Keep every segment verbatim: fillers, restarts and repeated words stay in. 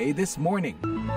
A This Morning.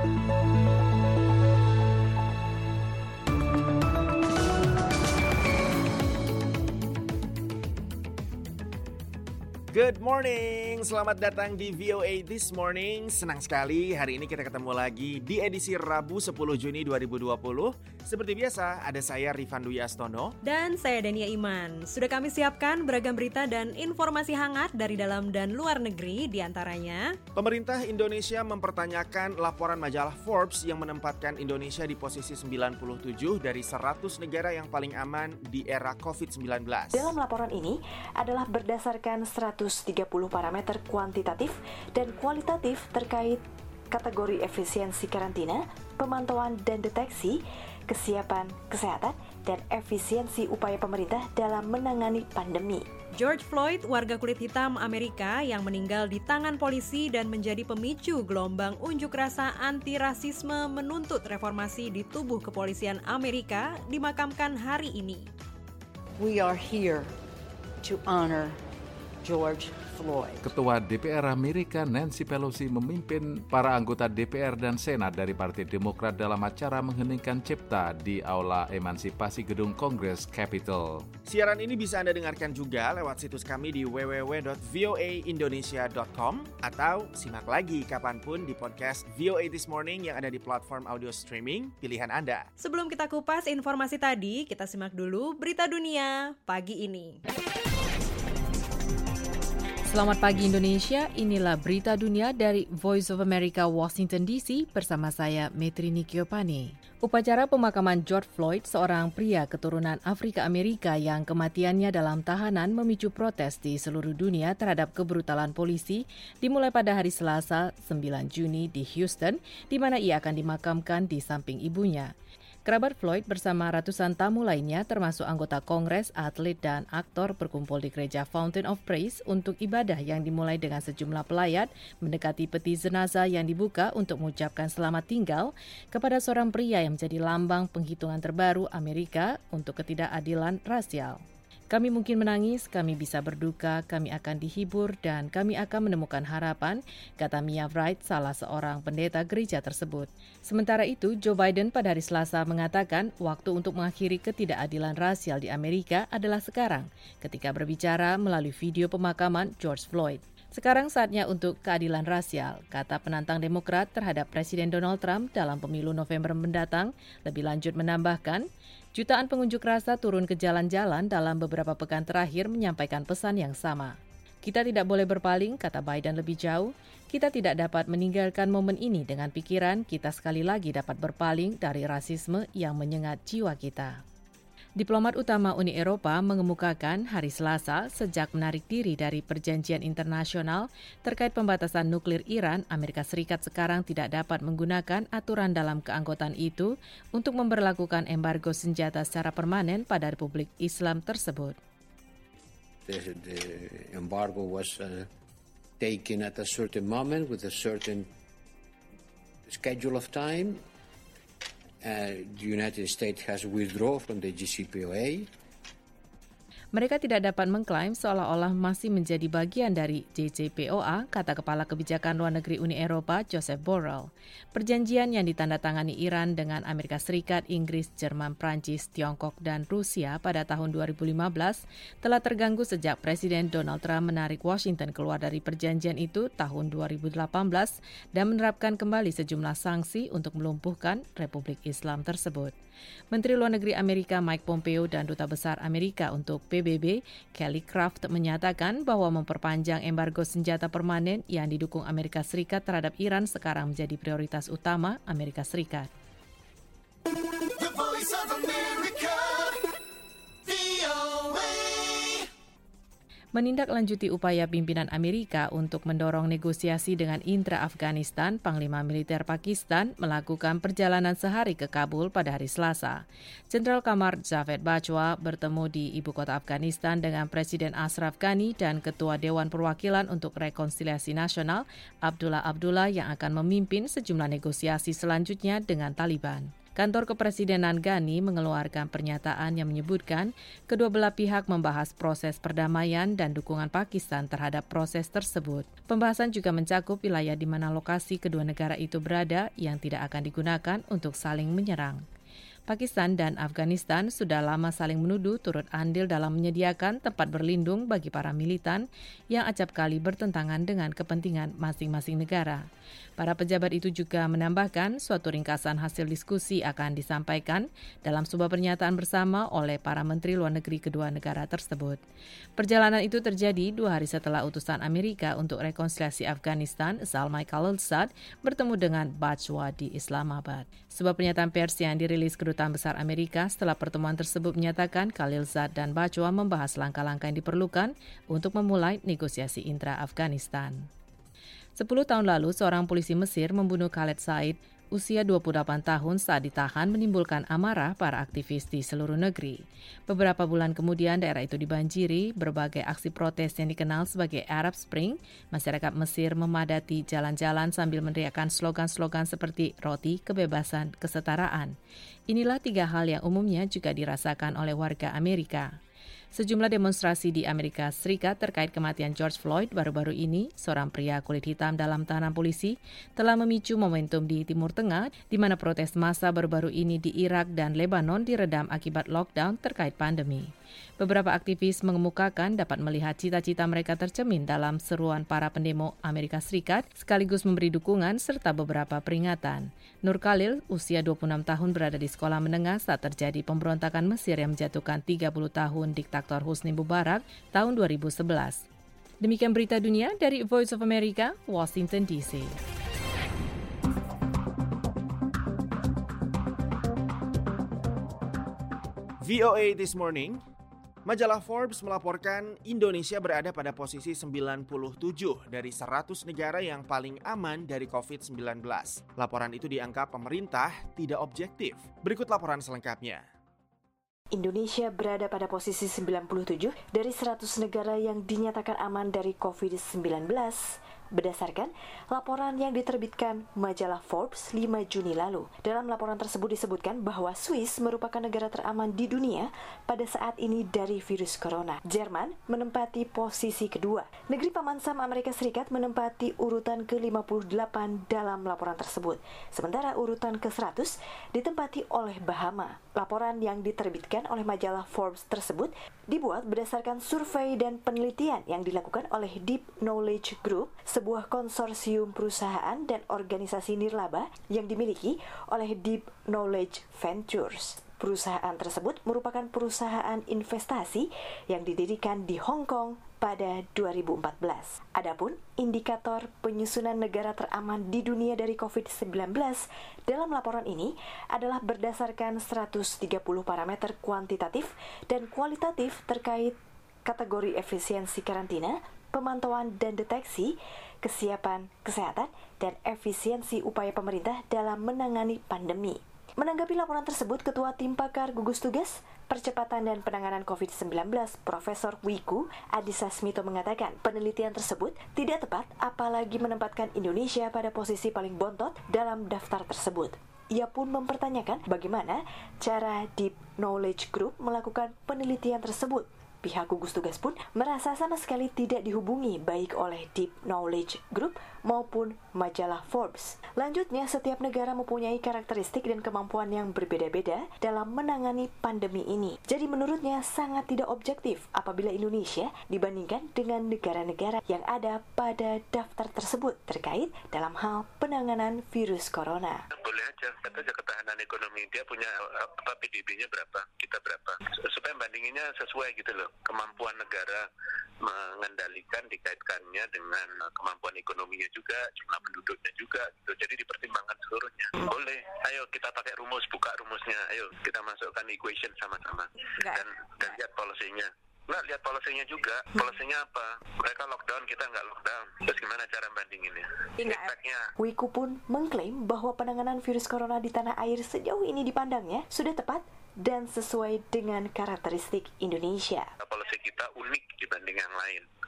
Good morning, selamat datang di V O A This Morning. Senang sekali hari ini kita ketemu lagi di edisi Rabu sepuluh Juni dua ribu dua puluh. Seperti biasa, ada saya Rifan Dwi Astono dan saya Dania Iman. Sudah kami siapkan beragam berita dan informasi hangat dari dalam dan luar negeri, diantaranya pemerintah Indonesia mempertanyakan laporan majalah Forbes yang menempatkan Indonesia di posisi sembilan puluh tujuh dari seratus negara yang paling aman di era covid sembilan belas. Dalam laporan ini adalah berdasarkan seratus tiga puluh parameter kuantitatif dan kualitatif terkait kategori efisiensi karantina, pemantauan dan deteksi, kesiapan kesehatan, dan efisiensi upaya pemerintah dalam menangani pandemi. George Floyd, warga kulit hitam Amerika yang meninggal di tangan polisi dan menjadi pemicu gelombang unjuk rasa anti-rasisme menuntut reformasi di tubuh kepolisian Amerika, dimakamkan hari ini. We are here to honor George Floyd. Ketua D P R Amerika Nancy Pelosi memimpin para anggota D P R dan Senat dari Partai Demokrat dalam acara mengheningkan cipta di Aula Emansipasi Gedung Kongres Capitol. Siaran ini bisa Anda dengarkan juga lewat situs kami di w w w dot v o a indonesia dot com atau simak lagi kapanpun di podcast V O A This Morning yang ada di platform audio streaming pilihan Anda. Sebelum kita kupas informasi tadi, kita simak dulu berita dunia pagi ini. Selamat pagi Indonesia, inilah berita dunia dari Voice of America Washington D C bersama saya Metrini Kiopane. Upacara pemakaman George Floyd, seorang pria keturunan Afrika Amerika yang kematiannya dalam tahanan memicu protes di seluruh dunia terhadap kebrutalan polisi, dimulai pada hari Selasa sembilan Juni di Houston, di mana ia akan dimakamkan di samping ibunya. Kerabat Floyd bersama ratusan tamu lainnya termasuk anggota Kongres, atlet, dan aktor berkumpul di gereja Fountain of Praise untuk ibadah yang dimulai dengan sejumlah pelayat mendekati peti jenazah yang dibuka untuk mengucapkan selamat tinggal kepada seorang pria yang menjadi lambang penghitungan terbaru Amerika untuk ketidakadilan rasial. Kami mungkin menangis, kami bisa berduka, kami akan dihibur, dan kami akan menemukan harapan, kata Mia Wright, salah seorang pendeta gereja tersebut. Sementara itu, Joe Biden pada hari Selasa mengatakan waktu untuk mengakhiri ketidakadilan rasial di Amerika adalah sekarang, ketika berbicara melalui video pemakaman George Floyd. Sekarang saatnya untuk keadilan rasial, kata penantang Demokrat terhadap Presiden Donald Trump dalam pemilu November mendatang. Lebih lanjut menambahkan, jutaan pengunjuk rasa turun ke jalan-jalan dalam beberapa pekan terakhir menyampaikan pesan yang sama. Kita tidak boleh berpaling, kata Biden lebih jauh. Kita tidak dapat meninggalkan momen ini dengan pikiran kita sekali lagi dapat berpaling dari rasisme yang menyengat jiwa kita. Diplomat utama Uni Eropa mengemukakan hari Selasa sejak menarik diri dari perjanjian internasional terkait pembatasan nuklir Iran, Amerika Serikat sekarang tidak dapat menggunakan aturan dalam keanggotaan itu untuk memberlakukan embargo senjata secara permanen pada Republik Islam tersebut. The, the embargo was uh, taken at a certain moment with a certain schedule of time. Uh, the United States has withdrawn from the J C P O A. Mereka tidak dapat mengklaim seolah-olah masih menjadi bagian dari J C P O A, kata Kepala Kebijakan Luar Negeri Uni Eropa, Joseph Borrell. Perjanjian yang ditandatangani Iran dengan Amerika Serikat, Inggris, Jerman, Prancis, Tiongkok, dan Rusia pada tahun dua ribu lima belas telah terganggu sejak Presiden Donald Trump menarik Washington keluar dari perjanjian itu tahun dua ribu delapan belas dan menerapkan kembali sejumlah sanksi untuk melumpuhkan Republik Islam tersebut. Menteri Luar Negeri Amerika Mike Pompeo dan Duta Besar Amerika untuk P B B, Kelly Craft, menyatakan bahwa memperpanjang embargo senjata permanen yang didukung Amerika Serikat terhadap Iran sekarang menjadi prioritas utama Amerika Serikat. The Voice of America, V O A. Menindaklanjuti upaya pimpinan Amerika untuk mendorong negosiasi dengan intra Afghanistan, Panglima Militer Pakistan melakukan perjalanan sehari ke Kabul pada hari Selasa. Jenderal Qamar Javed Bajwa bertemu di ibu kota Afghanistan dengan Presiden Ashraf Ghani dan Ketua Dewan Perwakilan untuk Rekonsiliasi Nasional, Abdullah Abdullah, yang akan memimpin sejumlah negosiasi selanjutnya dengan Taliban. Kantor Kepresidenan Ghani mengeluarkan pernyataan yang menyebutkan kedua belah pihak membahas proses perdamaian dan dukungan Pakistan terhadap proses tersebut. Pembahasan juga mencakup wilayah di mana lokasi kedua negara itu berada yang tidak akan digunakan untuk saling menyerang. Pakistan dan Afghanistan sudah lama saling menuduh turut andil dalam menyediakan tempat berlindung bagi para militan yang acap kali bertentangan dengan kepentingan masing-masing negara. Para pejabat itu juga menambahkan suatu ringkasan hasil diskusi akan disampaikan dalam sebuah pernyataan bersama oleh para menteri luar negeri kedua negara tersebut. Perjalanan itu terjadi dua hari setelah utusan Amerika untuk rekonsiliasi Afghanistan, Zalmay Khalilzad, bertemu dengan Bajwa di Islamabad. Sebuah pernyataan pers yang dirilis Kedutaan Besar Amerika setelah pertemuan tersebut menyatakan Khalilzad dan Bajwa membahas langkah-langkah yang diperlukan untuk memulai negosiasi intra-Afghanistan. Sepuluh tahun lalu, seorang polisi Mesir membunuh Khaled Said, usia dua puluh delapan tahun, saat ditahan menimbulkan amarah para aktivis di seluruh negeri. Beberapa bulan kemudian, daerah itu dibanjiri berbagai aksi protes yang dikenal sebagai Arab Spring. Masyarakat Mesir memadati jalan-jalan sambil meneriakkan slogan-slogan seperti roti, kebebasan, kesetaraan. Inilah tiga hal yang umumnya juga dirasakan oleh warga Amerika. Sejumlah demonstrasi di Amerika Serikat terkait kematian George Floyd baru-baru ini, seorang pria kulit hitam dalam tahanan polisi, telah memicu momentum di Timur Tengah, di mana protes massa baru-baru ini di Irak dan Lebanon diredam akibat lockdown terkait pandemi. Beberapa aktivis mengemukakan dapat melihat cita-cita mereka tercermin dalam seruan para pendemo Amerika Serikat, sekaligus memberi dukungan serta beberapa peringatan. Nur Khalil, usia dua puluh enam tahun, berada di sekolah menengah saat terjadi pemberontakan Mesir yang menjatuhkan tiga puluh tahun diktator Hosni Mubarak tahun dua ribu sebelas. Demikian berita dunia dari Voice of America, Washington D C. V O A This Morning, majalah Forbes melaporkan Indonesia berada pada posisi sembilan puluh tujuh dari seratus negara yang paling aman dari covid sembilan belas. Laporan itu dianggap pemerintah tidak objektif. Berikut laporan selengkapnya. Indonesia berada pada posisi sembilan puluh tujuh dari seratus negara yang dinyatakan aman dari covid sembilan belas. Berdasarkan laporan yang diterbitkan majalah Forbes lima Juni lalu. Dalam laporan tersebut disebutkan bahwa Swiss merupakan negara teraman di dunia pada saat ini dari virus corona. Jerman menempati posisi kedua. Negeri Paman Sam Amerika Serikat menempati urutan ke lima puluh delapan dalam laporan tersebut. Sementara urutan ke seratus ditempati oleh Bahama. Laporan yang diterbitkan oleh majalah Forbes tersebut dibuat berdasarkan survei dan penelitian yang dilakukan oleh Deep Knowledge Group, sebuah konsorsium perusahaan dan organisasi nirlaba yang dimiliki oleh Deep Knowledge Ventures. Perusahaan tersebut merupakan perusahaan investasi yang didirikan di Hong Kong pada dua ribu empat belas. Adapun indikator penyusunan negara teraman di dunia dari covid sembilan belas dalam laporan ini adalah berdasarkan seratus tiga puluh parameter kuantitatif dan kualitatif terkait kategori efisiensi karantina, pemantauan dan deteksi, kesiapan kesehatan, dan efisiensi upaya pemerintah dalam menangani pandemi. Menanggapi laporan tersebut, Ketua Tim Pakar Gugus Tugas Percepatan dan Penanganan covid sembilan belas, Profesor Wiku Adhisa Smito mengatakan penelitian tersebut tidak tepat apalagi menempatkan Indonesia pada posisi paling bontot dalam daftar tersebut. Ia pun mempertanyakan bagaimana cara Deep Knowledge Group melakukan penelitian tersebut. Pihak gugus tugas pun merasa sama sekali tidak dihubungi baik oleh Deep Knowledge Group maupun majalah Forbes. Lanjutnya, setiap negara mempunyai karakteristik dan kemampuan yang berbeda-beda dalam menangani pandemi ini. Jadi menurutnya sangat tidak objektif apabila Indonesia dibandingkan dengan negara-negara yang ada pada daftar tersebut terkait dalam hal penanganan virus corona. Boleh aja, kata aja ketahanan ekonomi dia punya apa P D B-nya berapa, kita berapa, supaya bandinginnya sesuai gitu loh. Kemampuan negara mengendalikan dikaitkannya dengan kemampuan ekonominya juga, jumlah penduduknya juga gitu. Jadi dipertimbangkan seluruhnya. Boleh, ayo kita pakai rumus, buka rumusnya, ayo kita masukkan equation sama-sama dan dan lihat polisinya. Nggak, lihat polisinya juga. Polisinya apa? Mereka lockdown, kita nggak lockdown. Terus gimana cara bandinginnya? Impactnya. Wiku pun mengklaim bahwa penanganan virus corona di tanah air sejauh ini dipandangnya sudah tepat dan sesuai dengan karakteristik Indonesia. Polisi kita unik dibanding yang lain.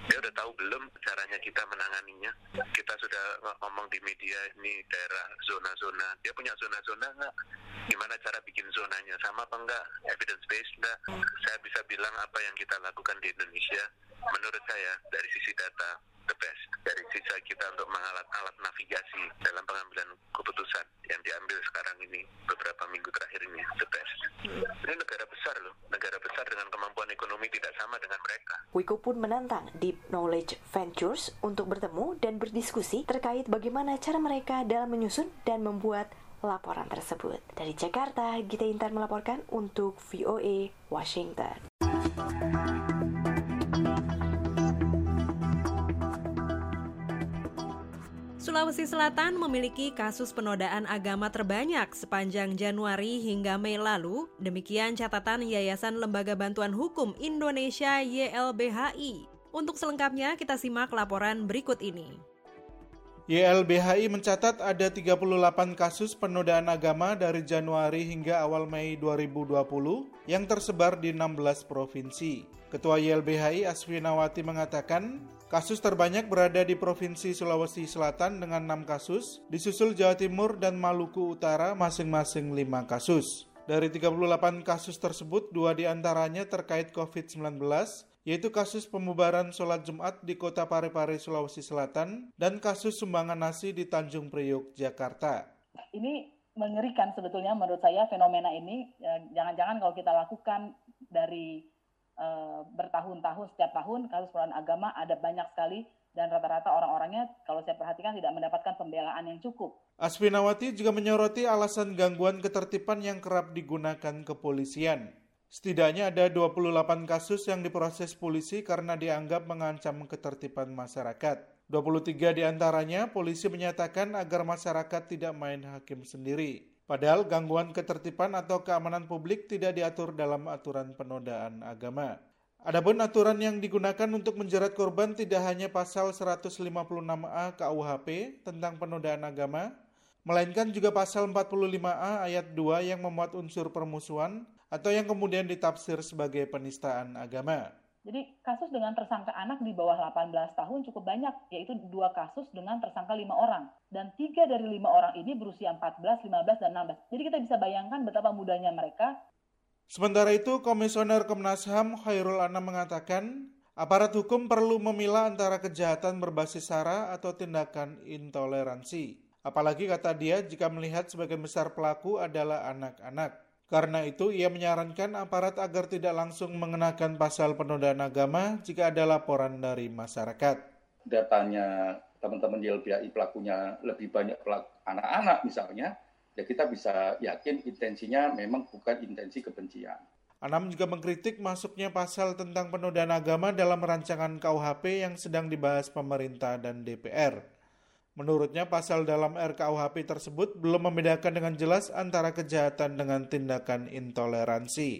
Dia udah tahu belum caranya kita menanganinya? Kita sudah ngomong di media ini daerah zona-zona. Dia punya zona-zona nggak? Gimana cara bikin zonanya? Sama apa enggak? Evidence based enggak? Saya bisa bilang apa yang kita lakukan di Indonesia, menurut saya dari sisi data the best. Dari sisi kita untuk mengalat-alat navigasi dalam pengambilan keputusan yang diambil sekarang ini beberapa minggu terakhir ini the best. Ini negara besar loh, negara besar dengan kemampuan ekonomi tidak sama dengan mereka. Wiko pun menantang Deep Knowledge Ventures untuk bertemu dan berdiskusi terkait bagaimana cara mereka dalam menyusun dan membuat laporan tersebut. Dari Jakarta, Gita Intan melaporkan untuk V O A Washington. Sulawesi Selatan memiliki kasus penodaan agama terbanyak sepanjang Januari hingga Mei lalu. Demikian catatan Yayasan Lembaga Bantuan Hukum Indonesia Y L B H I. Untuk selengkapnya kita simak laporan berikut ini. Y L B H I mencatat ada tiga puluh delapan kasus penodaan agama dari Januari hingga awal Mei dua ribu dua puluh yang tersebar di enam belas provinsi. Ketua Y L B H I Asfinawati mengatakan, kasus terbanyak berada di Provinsi Sulawesi Selatan dengan enam kasus, disusul Jawa Timur dan Maluku Utara masing-masing lima kasus. Dari tiga puluh delapan kasus tersebut, dua diantaranya terkait covid sembilan belas, yaitu kasus pembubaran sholat Jumat di Kota Parepare, Sulawesi Selatan, dan kasus sumbangan nasi di Tanjung Priok, Jakarta. Ini mengerikan sebetulnya menurut saya fenomena ini, jangan-jangan kalau kita lakukan dari Uh, bertahun-tahun, setiap tahun kasus penodaan agama ada banyak sekali dan rata-rata orang-orangnya kalau saya perhatikan tidak mendapatkan pembelaan yang cukup. Asfinawati juga menyoroti alasan gangguan ketertiban yang kerap digunakan kepolisian. Setidaknya ada dua puluh delapan kasus yang diproses polisi karena dianggap mengancam ketertiban masyarakat. dua puluh tiga diantaranya polisi menyatakan agar masyarakat tidak main hakim sendiri. Padahal gangguan ketertiban atau keamanan publik tidak diatur dalam aturan penodaan agama. Adapun aturan yang digunakan untuk menjerat korban tidak hanya pasal seratus lima puluh enam A K U H P tentang penodaan agama, melainkan juga pasal empat puluh lima A ayat dua yang memuat unsur permusuhan atau yang kemudian ditafsir sebagai penistaan agama. Jadi kasus dengan tersangka anak di bawah delapan belas tahun cukup banyak, yaitu dua kasus dengan tersangka lima orang. Dan tiga dari lima orang ini berusia empat belas, lima belas, dan enam belas. Jadi kita bisa bayangkan betapa mudanya mereka. Sementara itu, Komisioner Komnas H A M Khairul Anam mengatakan, aparat hukum perlu memilah antara kejahatan berbasis sara atau tindakan intoleransi. Apalagi kata dia, jika melihat sebagian besar pelaku adalah anak-anak. Karena itu, ia menyarankan aparat agar tidak langsung mengenakan pasal penodaan agama jika ada laporan dari masyarakat. Datanya teman-teman Y L B H I pelakunya lebih banyak pelaku anak-anak misalnya, ya kita bisa yakin intensinya memang bukan intensi kebencian. Anam juga mengkritik masuknya pasal tentang penodaan agama dalam rancangan K U H P yang sedang dibahas pemerintah dan D P R. Menurutnya, pasal dalam R K U H P tersebut belum membedakan dengan jelas antara kejahatan dengan tindakan intoleransi.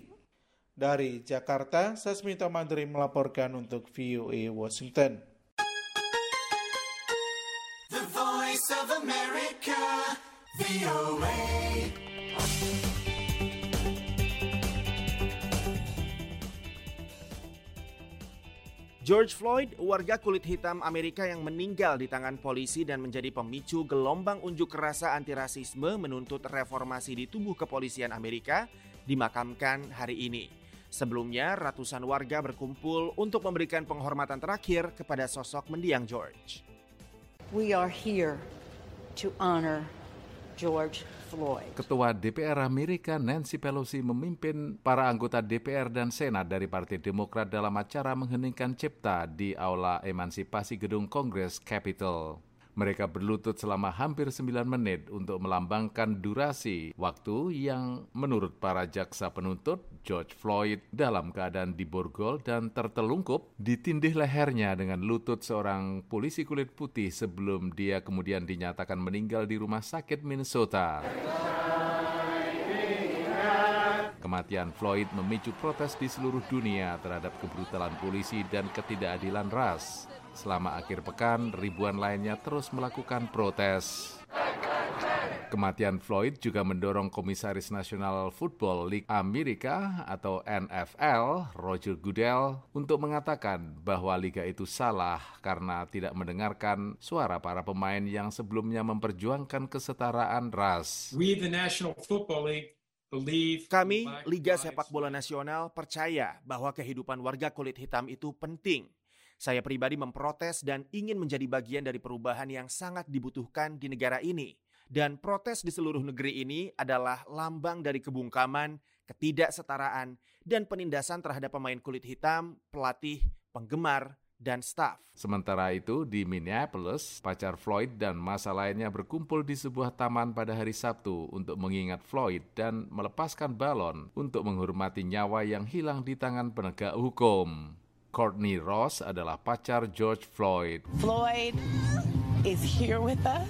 Dari Jakarta, Sasmita Madri melaporkan untuk V O A Washington. The Voice of America, V O A. George Floyd, warga kulit hitam Amerika yang meninggal di tangan polisi dan menjadi pemicu gelombang unjuk rasa antirasisme menuntut reformasi di tubuh kepolisian Amerika, dimakamkan hari ini. Sebelumnya, ratusan warga berkumpul untuk memberikan penghormatan terakhir kepada sosok mendiang George. We are here to honor George Floyd. Ketua D P R Amerika Nancy Pelosi memimpin para anggota D P R dan Senat dari Partai Demokrat dalam acara mengheningkan cipta di Aula Emansipasi Gedung Kongres Capitol. Mereka berlutut selama hampir sembilan menit untuk melambangkan durasi waktu yang menurut para jaksa penuntut, George Floyd dalam keadaan diborgol dan tertelungkup ditindih lehernya dengan lutut seorang polisi kulit putih sebelum dia kemudian dinyatakan meninggal di rumah sakit Minnesota. Kematian Floyd memicu protes di seluruh dunia terhadap kebrutalan polisi dan ketidakadilan ras. Selama akhir pekan, ribuan lainnya terus melakukan protes. Kematian Floyd juga mendorong Komisaris Nasional Football League Amerika atau N F L, Roger Goodell, untuk mengatakan bahwa liga itu salah karena tidak mendengarkan suara para pemain yang sebelumnya memperjuangkan kesetaraan ras. We, the National Football League, believe... Kami, Liga Sepak Bola Nasional, percaya bahwa kehidupan warga kulit hitam itu penting. Saya pribadi memprotes dan ingin menjadi bagian dari perubahan yang sangat dibutuhkan di negara ini. Dan protes di seluruh negeri ini adalah lambang dari kebungkaman, ketidaksetaraan, dan penindasan terhadap pemain kulit hitam, pelatih, penggemar, dan staf. Sementara itu, di Minneapolis, pacar Floyd dan massa lainnya berkumpul di sebuah taman pada hari Sabtu untuk mengingat Floyd dan melepaskan balon untuk menghormati nyawa yang hilang di tangan penegak hukum. Courtney Ross adalah pacar George Floyd. Floyd is here with us.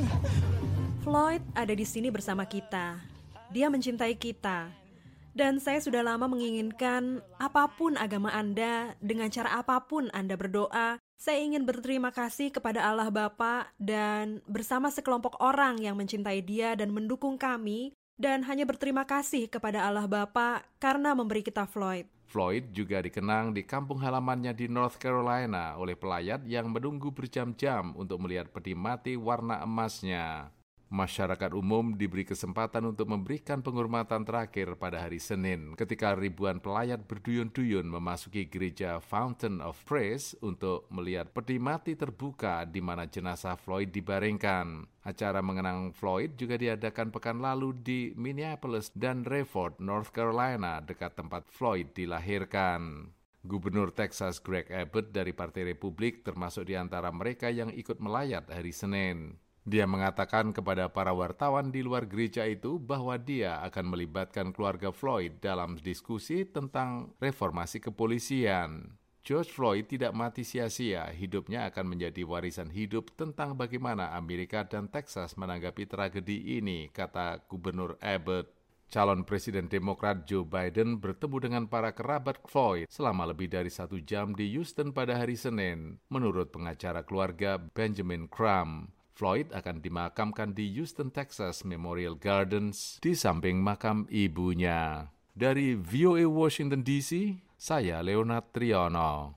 Floyd ada di sini bersama kita. Dia mencintai kita. Dan saya sudah lama menginginkan apapun agama Anda, dengan cara apapun Anda berdoa, saya ingin berterima kasih kepada Allah Bapa dan bersama sekelompok orang yang mencintai Dia dan mendukung kami, dan hanya berterima kasih kepada Allah Bapa karena memberi kita Floyd. Floyd juga dikenang di kampung halamannya di North Carolina oleh pelayat yang menunggu berjam-jam untuk melihat peti mati warna emasnya. Masyarakat umum diberi kesempatan untuk memberikan penghormatan terakhir pada hari Senin ketika ribuan pelayat berduyun-duyun memasuki gereja Fountain of Praise untuk melihat peti mati terbuka di mana jenazah Floyd dibaringkan. Acara mengenang Floyd juga diadakan pekan lalu di Minneapolis dan Rayford, North Carolina, dekat tempat Floyd dilahirkan. Gubernur Texas Greg Abbott dari Partai Republik termasuk di antara mereka yang ikut melayat hari Senin. Dia mengatakan kepada para wartawan di luar gereja itu bahwa dia akan melibatkan keluarga Floyd dalam diskusi tentang reformasi kepolisian. George Floyd tidak mati sia-sia, hidupnya akan menjadi warisan hidup tentang bagaimana Amerika dan Texas menanggapi tragedi ini, kata Gubernur Abbott. Calon Presiden Demokrat Joe Biden bertemu dengan para kerabat Floyd selama lebih dari satu jam di Houston pada hari Senin, menurut pengacara keluarga Benjamin Crump. Floyd akan dimakamkan di Houston, Texas Memorial Gardens di samping makam ibunya. Dari V O A Washington D C, saya Leonard Triono.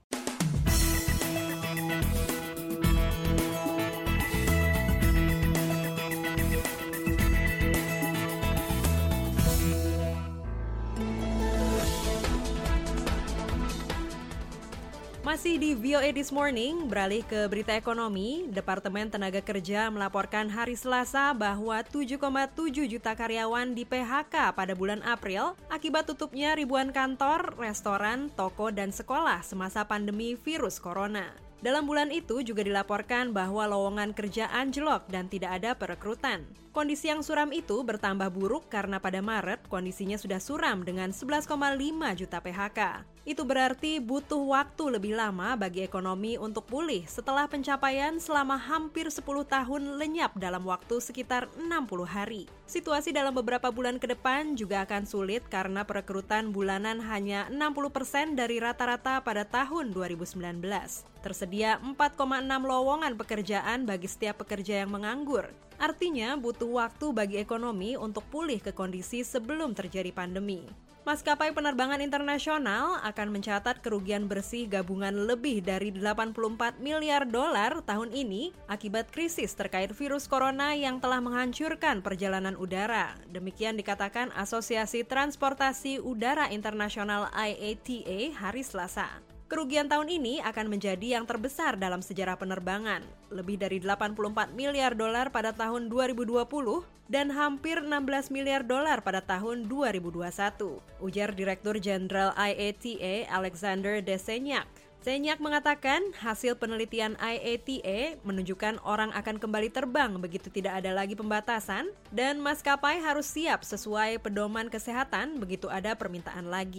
Masih di V O A This Morning, beralih ke berita ekonomi, Departemen Tenaga Kerja melaporkan hari Selasa bahwa tujuh koma tujuh juta karyawan di P H K pada bulan April akibat tutupnya ribuan kantor, restoran, toko, dan sekolah semasa pandemi virus corona. Dalam bulan itu juga dilaporkan bahwa lowongan kerja anjlok dan tidak ada perekrutan. Kondisi yang suram itu bertambah buruk karena pada Maret kondisinya sudah suram dengan sebelas koma lima juta P H K. Itu berarti butuh waktu lebih lama bagi ekonomi untuk pulih setelah pencapaian selama hampir sepuluh tahun lenyap dalam waktu sekitar enam puluh hari. Situasi dalam beberapa bulan ke depan juga akan sulit karena perekrutan bulanan hanya enam puluh persen dari rata-rata pada tahun dua ribu sembilan belas. Tersedia empat koma enam lowongan pekerjaan bagi setiap pekerja yang menganggur. Artinya butuh waktu bagi ekonomi untuk pulih ke kondisi sebelum terjadi pandemi. Maskapai penerbangan internasional akan mencatat kerugian bersih gabungan lebih dari delapan puluh empat miliar dolar tahun ini akibat krisis terkait virus corona yang telah menghancurkan perjalanan udara. Demikian dikatakan Asosiasi Transportasi Udara Internasional I A T A hari Selasa. Kerugian tahun ini akan menjadi yang terbesar dalam sejarah penerbangan, lebih dari delapan puluh empat miliar dolar pada tahun dua ribu dua puluh dan hampir enam belas miliar dolar pada tahun dua ribu dua puluh satu, ujar Direktur Jenderal I A T A Alexander Desenyak. Senyak mengatakan hasil penelitian I A T A menunjukkan orang akan kembali terbang begitu tidak ada lagi pembatasan dan maskapai harus siap sesuai pedoman kesehatan begitu ada permintaan lagi.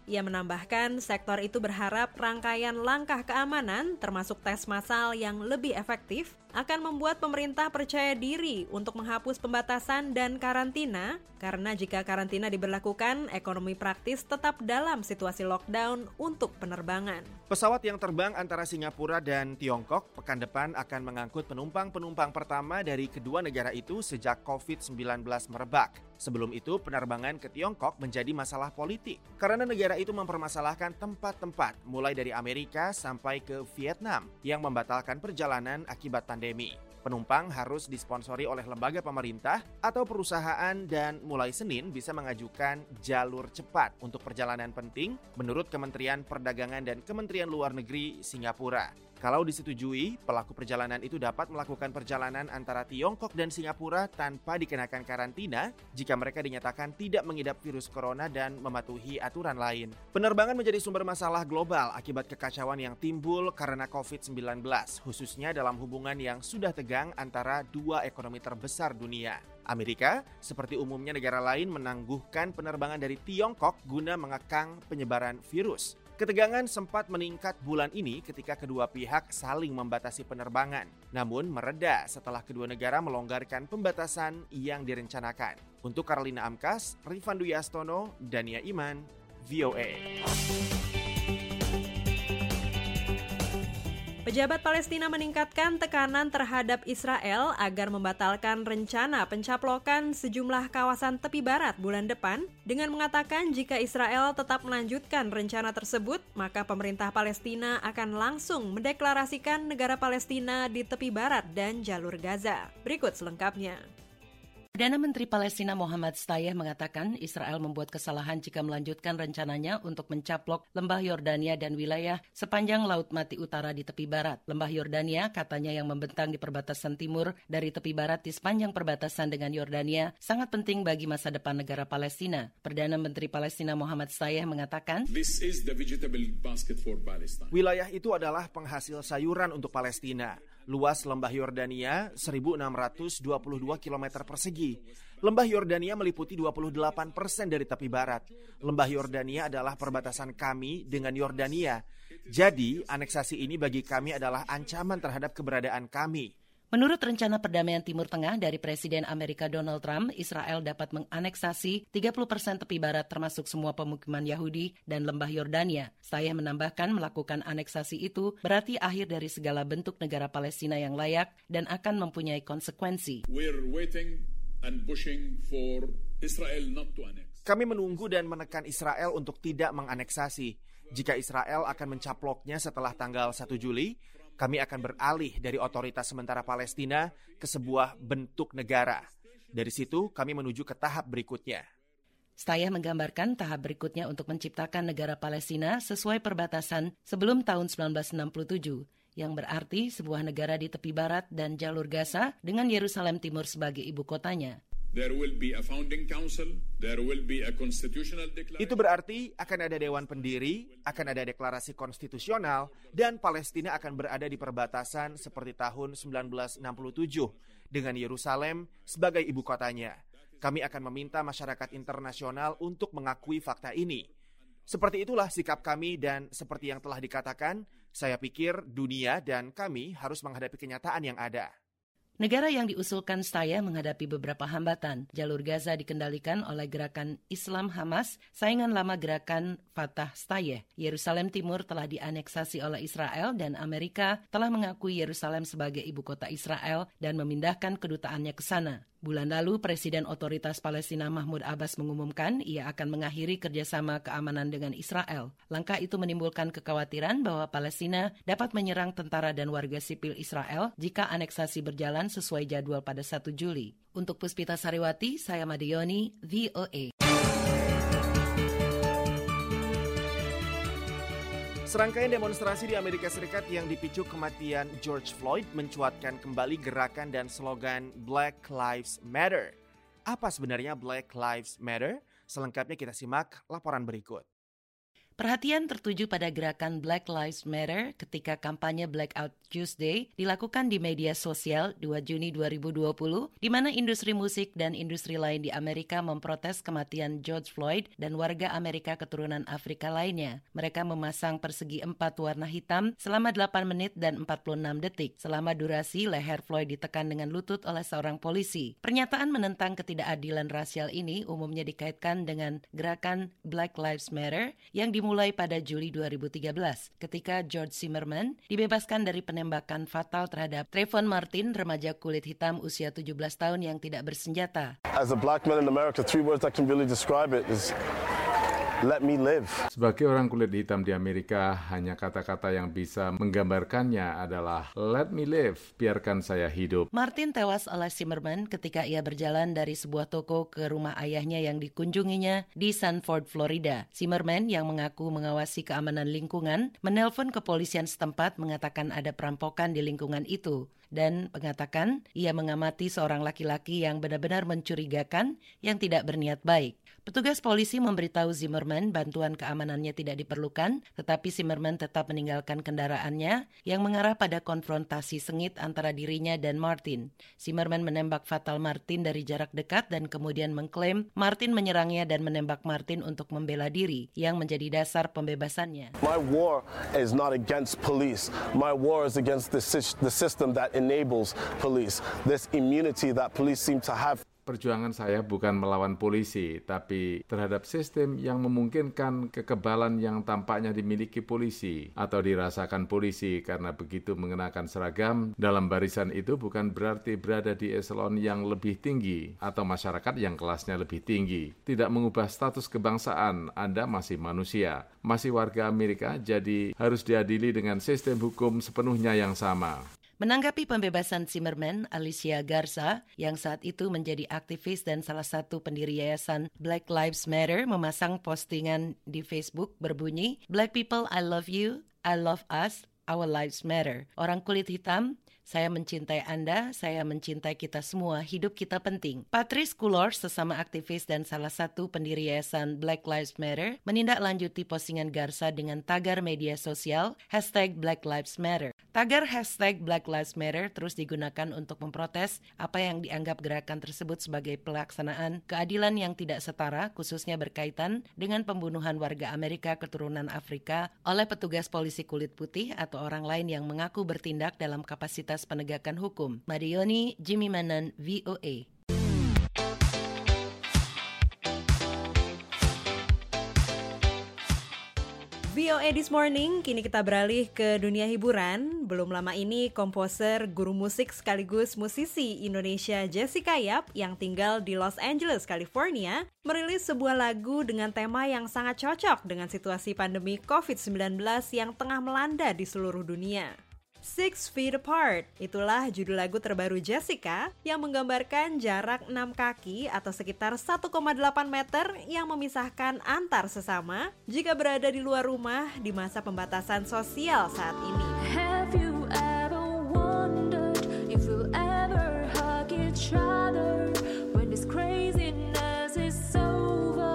Ia menambahkan sektor itu berharap rangkaian langkah keamanan termasuk tes massal yang lebih efektif akan membuat pemerintah percaya diri untuk menghapus pembatasan dan karantina karena jika karantina diberlakukan, ekonomi praktis tetap dalam situasi lockdown untuk penerbangan. Pesawat yang terbang antara Singapura dan Tiongkok pekan depan akan mengangkut penumpang-penumpang pertama dari kedua negara itu sejak covid sembilan belas merebak. Sebelum itu, penerbangan ke Tiongkok menjadi masalah politik karena negara itu mempermasalahkan tempat-tempat mulai dari Amerika sampai ke Vietnam yang membatalkan perjalanan akibat pandemi. Penumpang harus disponsori oleh lembaga pemerintah atau perusahaan dan mulai Senin bisa mengajukan jalur cepat untuk perjalanan penting menurut Kementerian Perdagangan dan Kementerian Luar Negeri Singapura. Kalau disetujui, pelaku perjalanan itu dapat melakukan perjalanan antara Tiongkok dan Singapura tanpa dikenakan karantina jika mereka dinyatakan tidak mengidap virus corona dan mematuhi aturan lain. Penerbangan menjadi sumber masalah global akibat kekacauan yang timbul karena covid sembilan belas, khususnya dalam hubungan yang sudah tegang antara dua ekonomi terbesar dunia. Amerika, seperti umumnya negara lain, menangguhkan penerbangan dari Tiongkok guna mengekang penyebaran virus. Ketegangan sempat meningkat bulan ini ketika kedua pihak saling membatasi penerbangan. Namun mereda setelah kedua negara melonggarkan pembatasan yang direncanakan. Untuk Carolina Amkas, Rifan Dwi Astono, Dania Iman, V O A. Pejabat Palestina meningkatkan tekanan terhadap Israel agar membatalkan rencana pencaplokan sejumlah kawasan tepi barat bulan depan dengan mengatakan jika Israel tetap melanjutkan rencana tersebut, maka pemerintah Palestina akan langsung mendeklarasikan negara Palestina di tepi barat dan jalur Gaza. Berikut selengkapnya. Perdana Menteri Palestina Mohammad Shtayyeh mengatakan Israel membuat kesalahan jika melanjutkan rencananya untuk mencaplok lembah Yordania dan wilayah sepanjang Laut Mati Utara di tepi barat. Lembah Yordania katanya yang membentang di perbatasan timur dari tepi barat di sepanjang perbatasan dengan Yordania sangat penting bagi masa depan negara Palestina. Perdana Menteri Palestina Mohammad Shtayyeh mengatakan, This is the vegetable basket for Palestine. Wilayah itu adalah penghasil sayuran untuk Palestina. Luas lembah Yordania seribu enam ratus dua puluh dua kilometer persegi. Lembah Yordania meliputi dua puluh delapan persen dari tepi barat. Lembah Yordania adalah perbatasan kami dengan Yordania. Jadi, aneksasi ini bagi kami adalah ancaman terhadap keberadaan kami. Menurut rencana perdamaian Timur Tengah dari Presiden Amerika Donald Trump, Israel dapat menganeksasi tiga puluh persen tepi barat termasuk semua pemukiman Yahudi dan lembah Yordania. Shtayyeh menambahkan melakukan aneksasi itu berarti akhir dari segala bentuk negara Palestina yang layak dan akan mempunyai konsekuensi. We're waiting and pushing for Israel not to annex. Kami menunggu dan menekan Israel untuk tidak menganeksasi. Jika Israel akan mencaploknya setelah tanggal satu Juli, kami akan beralih dari otoritas sementara Palestina ke sebuah bentuk negara. Dari situ kami menuju ke tahap berikutnya. Shtayyeh menggambarkan tahap berikutnya untuk menciptakan negara Palestina sesuai perbatasan sebelum tahun sembilan belas enam puluh tujuh, yang berarti sebuah negara di tepi barat dan jalur Gaza dengan Yerusalem Timur sebagai ibu kotanya. There will be a founding council, there will be a constitutional declaration. Itu berarti akan ada dewan pendiri, akan ada deklarasi konstitusional, dan Palestina akan berada di perbatasan seperti tahun sembilan belas enam puluh tujuh dengan Yerusalem sebagai ibu kotanya. Kami akan meminta masyarakat internasional untuk mengakui fakta ini. Seperti itulah sikap kami dan seperti yang telah dikatakan, saya pikir dunia dan kami harus menghadapi kenyataan yang ada. Negara yang diusulkan Shtayyeh menghadapi beberapa hambatan. Jalur Gaza dikendalikan oleh gerakan Islam Hamas, saingan lama gerakan Fatah Shtayyeh. Yerusalem Timur telah dianeksasi oleh Israel dan Amerika telah mengakui Yerusalem sebagai ibu kota Israel dan memindahkan kedutaannya ke sana. Bulan lalu, Presiden Otoritas Palestina Mahmud Abbas mengumumkan ia akan mengakhiri kerjasama keamanan dengan Israel. Langkah itu menimbulkan kekhawatiran bahwa Palestina dapat menyerang tentara dan warga sipil Israel jika aneksasi berjalan sesuai jadwal pada satu Juli. Untuk Puspita Sariwati, saya Madioni, V O A. Serangkaian demonstrasi di Amerika Serikat yang dipicu kematian George Floyd mencuatkan kembali gerakan dan slogan Black Lives Matter. Apa sebenarnya Black Lives Matter? Selengkapnya kita simak laporan berikut. Perhatian tertuju pada gerakan Black Lives Matter ketika kampanye Blackout Tuesday dilakukan di media sosial dua Juni dua ribu dua puluh, di mana industri musik dan industri lain di Amerika memprotes kematian George Floyd dan warga Amerika keturunan Afrika lainnya. Mereka memasang persegi empat warna hitam selama delapan menit dan empat puluh enam detik. Selama durasi, leher Floyd ditekan dengan lutut oleh seorang polisi. Pernyataan menentang ketidakadilan rasial ini umumnya dikaitkan dengan gerakan Black Lives Matter yang dimulai mulai pada Juli dua ribu tiga belas ketika George Zimmerman dibebaskan dari penembakan fatal terhadap Trayvon Martin, remaja kulit hitam usia tujuh belas tahun yang tidak bersenjata. As a black man in America, three words that can really describe it is let me live. Sebagai orang kulit hitam di Amerika, hanya kata-kata yang bisa menggambarkannya adalah let me live, biarkan saya hidup. Martin tewas oleh Zimmerman ketika ia berjalan dari sebuah toko ke rumah ayahnya yang dikunjunginya di Sanford, Florida. Zimmerman yang mengaku mengawasi keamanan lingkungan menelpon kepolisian setempat mengatakan ada perampokan di lingkungan itu dan mengatakan ia mengamati seorang laki-laki yang benar-benar mencurigakan yang tidak berniat baik. Petugas polisi memberitahu Zimmerman bantuan keamanannya tidak diperlukan, tetapi Zimmerman tetap meninggalkan kendaraannya yang mengarah pada konfrontasi sengit antara dirinya dan Martin. Zimmerman menembak fatal Martin dari jarak dekat dan kemudian mengklaim Martin menyerangnya dan menembak Martin untuk membela diri, yang menjadi dasar pembebasannya. My war is not against police. My war is against the, the system that enables police. This immunity that police seem to have. Perjuangan saya bukan melawan polisi, tapi terhadap sistem yang memungkinkan kekebalan yang tampaknya dimiliki polisi atau dirasakan polisi karena begitu mengenakan seragam. Dalam barisan itu bukan berarti berada di eselon yang lebih tinggi atau masyarakat yang kelasnya lebih tinggi. Tidak mengubah status kebangsaan, Anda masih manusia, masih warga Amerika, jadi harus diadili dengan sistem hukum sepenuhnya yang sama. Menanggapi pembebasan Zimmerman, Alicia Garza, yang saat itu menjadi aktivis dan salah satu pendiri yayasan Black Lives Matter, memasang postingan di Facebook berbunyi, Black people, I love you, I love us, our lives matter. Orang kulit hitam, saya mencintai Anda, saya mencintai kita semua, hidup kita penting. Patrice Cullors, sesama aktivis dan salah satu pendiri yayasan Black Lives Matter, menindaklanjuti postingan Garza dengan tagar media sosial hashtag Black Lives Matter. Tagar hashtag Black Lives Matter terus digunakan untuk memprotes apa yang dianggap gerakan tersebut sebagai pelaksanaan keadilan yang tidak setara, khususnya berkaitan dengan pembunuhan warga Amerika keturunan Afrika oleh petugas polisi kulit putih atau orang lain yang mengaku bertindak dalam kapasitas penegakan hukum. Marioni, Jimmy Manan, V O A. V O A This Morning, kini kita beralih ke dunia hiburan. Belum lama ini, komposer, guru musik sekaligus musisi Indonesia Jessica Yap yang tinggal di Los Angeles, California, merilis sebuah lagu dengan tema yang sangat cocok dengan situasi pandemi covid sembilan belas yang tengah melanda di seluruh dunia. Six Feet Apart, itulah judul lagu terbaru Jessica yang menggambarkan jarak enam kaki atau sekitar satu koma delapan meter yang memisahkan antar sesama jika berada di luar rumah di masa pembatasan sosial saat ini. Have you ever wondered if we'll ever hug each other when this craziness is over?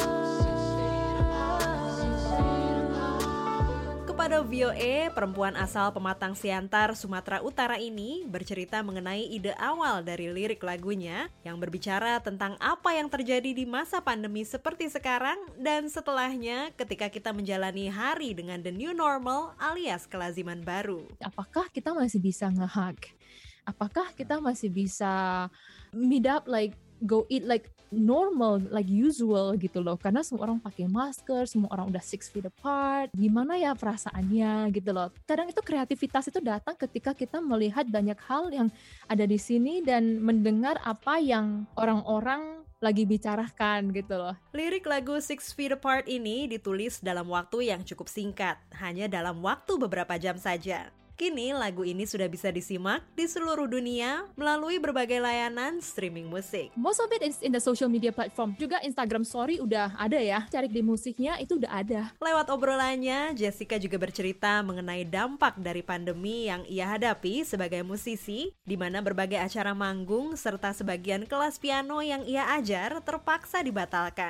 Kepada V O A, perempuan asal Pematang Siantar, Sumatera Utara ini bercerita mengenai ide awal dari lirik lagunya yang berbicara tentang apa yang terjadi di masa pandemi seperti sekarang dan setelahnya ketika kita menjalani hari dengan the new normal alias kelaziman baru. Apakah kita masih bisa nge-hug? Apakah kita masih bisa meet up like go eat like normal, like usual gitu loh, karena semua orang pakai masker, semua orang udah six feet apart, gimana ya perasaannya gitu loh. Kadang itu kreativitas itu datang ketika kita melihat banyak hal yang ada di sini dan mendengar apa yang orang-orang lagi bicarakan gitu loh. Lirik lagu Six Feet Apart ini ditulis dalam waktu yang cukup singkat, hanya dalam waktu beberapa jam saja. Kini lagu ini sudah bisa disimak di seluruh dunia melalui berbagai layanan streaming musik. Most of it is in the social media platform. Juga Instagram Story udah ada ya. Cari di musiknya itu udah ada. Lewat obrolannya, Jessica juga bercerita mengenai dampak dari pandemi yang ia hadapi sebagai musisi, di mana berbagai acara manggung serta sebagian kelas piano yang ia ajar terpaksa dibatalkan.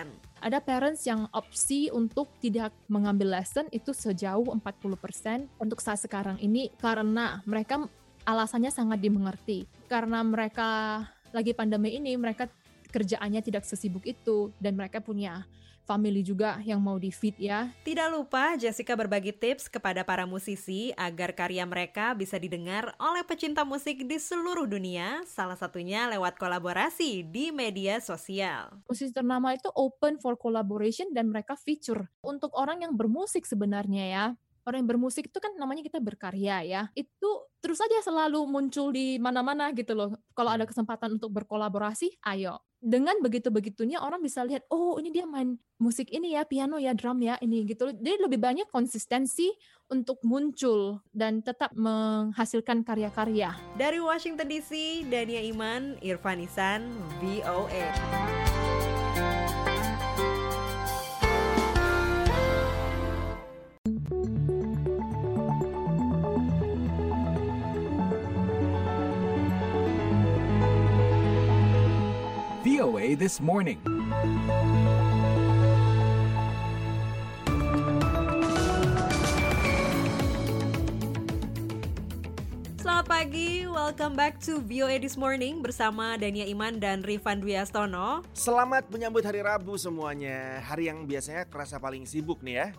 Ada parents yang opsi untuk tidak mengambil lesson itu sejauh empat puluh persen untuk saat sekarang ini karena mereka alasannya sangat dimengerti. Karena mereka lagi pandemi ini, mereka kerjaannya tidak sesibuk itu dan mereka punya family juga yang mau di-feed ya. Tidak lupa Jessica berbagi tips kepada para musisi agar karya mereka bisa didengar oleh pecinta musik di seluruh dunia, salah satunya lewat kolaborasi di media sosial. Musisi ternama itu open for collaboration dan mereka feature untuk orang yang bermusik sebenarnya ya. Orang yang bermusik itu kan namanya kita berkarya ya. Itu terus saja selalu muncul di mana-mana gitu loh. Kalau ada kesempatan untuk berkolaborasi, ayo. Dengan begitu-begitunya orang bisa lihat, oh ini dia main musik ini ya, piano ya, drum ya, ini gitu. Jadi lebih banyak konsistensi untuk muncul dan tetap menghasilkan karya-karya. Dari Washington D C, Dania Iman, Irfan Isan, V O A. V O A This Morning. Selamat pagi, welcome back to V O A This Morning bersama Dania Iman dan Rifan Dwi Astono. Selamat menyambut hari Rabu semuanya, hari yang biasanya kerasa paling sibuk nih ya.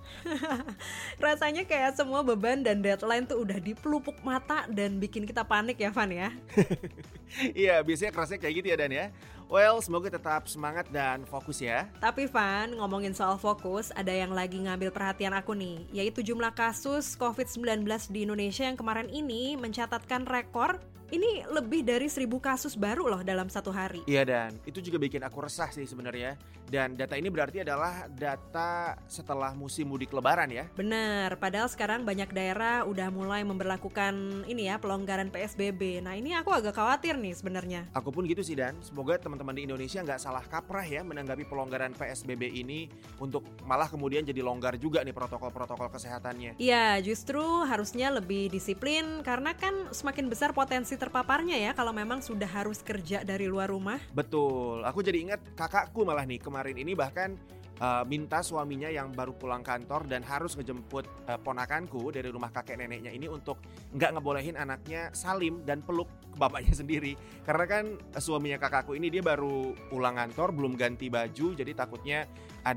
Rasanya kayak semua beban dan deadline tuh udah dipelupuk mata dan bikin kita panik ya Van ya. Iya, biasanya kerasanya kayak gitu ya Dan ya. Well, semoga tetap semangat dan fokus ya. Tapi Van, ngomongin soal fokus, ada yang lagi ngambil perhatian aku nih, yaitu jumlah kasus covid sembilan belas di Indonesia yang kemarin ini mencatatkan rekor. Ini lebih dari seribu kasus baru loh dalam satu hari. Iya Dan, itu juga bikin aku resah sih sebenarnya. Dan data ini berarti adalah data setelah musim mudik lebaran ya. Benar, padahal sekarang banyak daerah udah mulai memberlakukan ini ya, pelonggaran P S B B. Nah ini aku agak khawatir nih sebenarnya. Aku pun gitu sih Dan, semoga teman-teman di Indonesia nggak salah kaprah ya menanggapi pelonggaran P S B B ini untuk malah kemudian jadi longgar juga nih protokol-protokol kesehatannya. Iya, justru harusnya lebih disiplin karena kan semakin besar potensi terpaparnya ya kalau memang sudah harus kerja dari luar rumah. Betul, aku jadi ingat kakakku malah nih kemarin ini bahkan uh, minta suaminya yang baru pulang kantor dan harus ngejemput uh, ponakanku dari rumah kakek neneknya ini untuk nggak ngebolehin anaknya salim dan peluk ke bapaknya sendiri. Karena kan uh, suaminya kakakku ini dia baru pulang kantor, belum ganti baju, jadi takutnya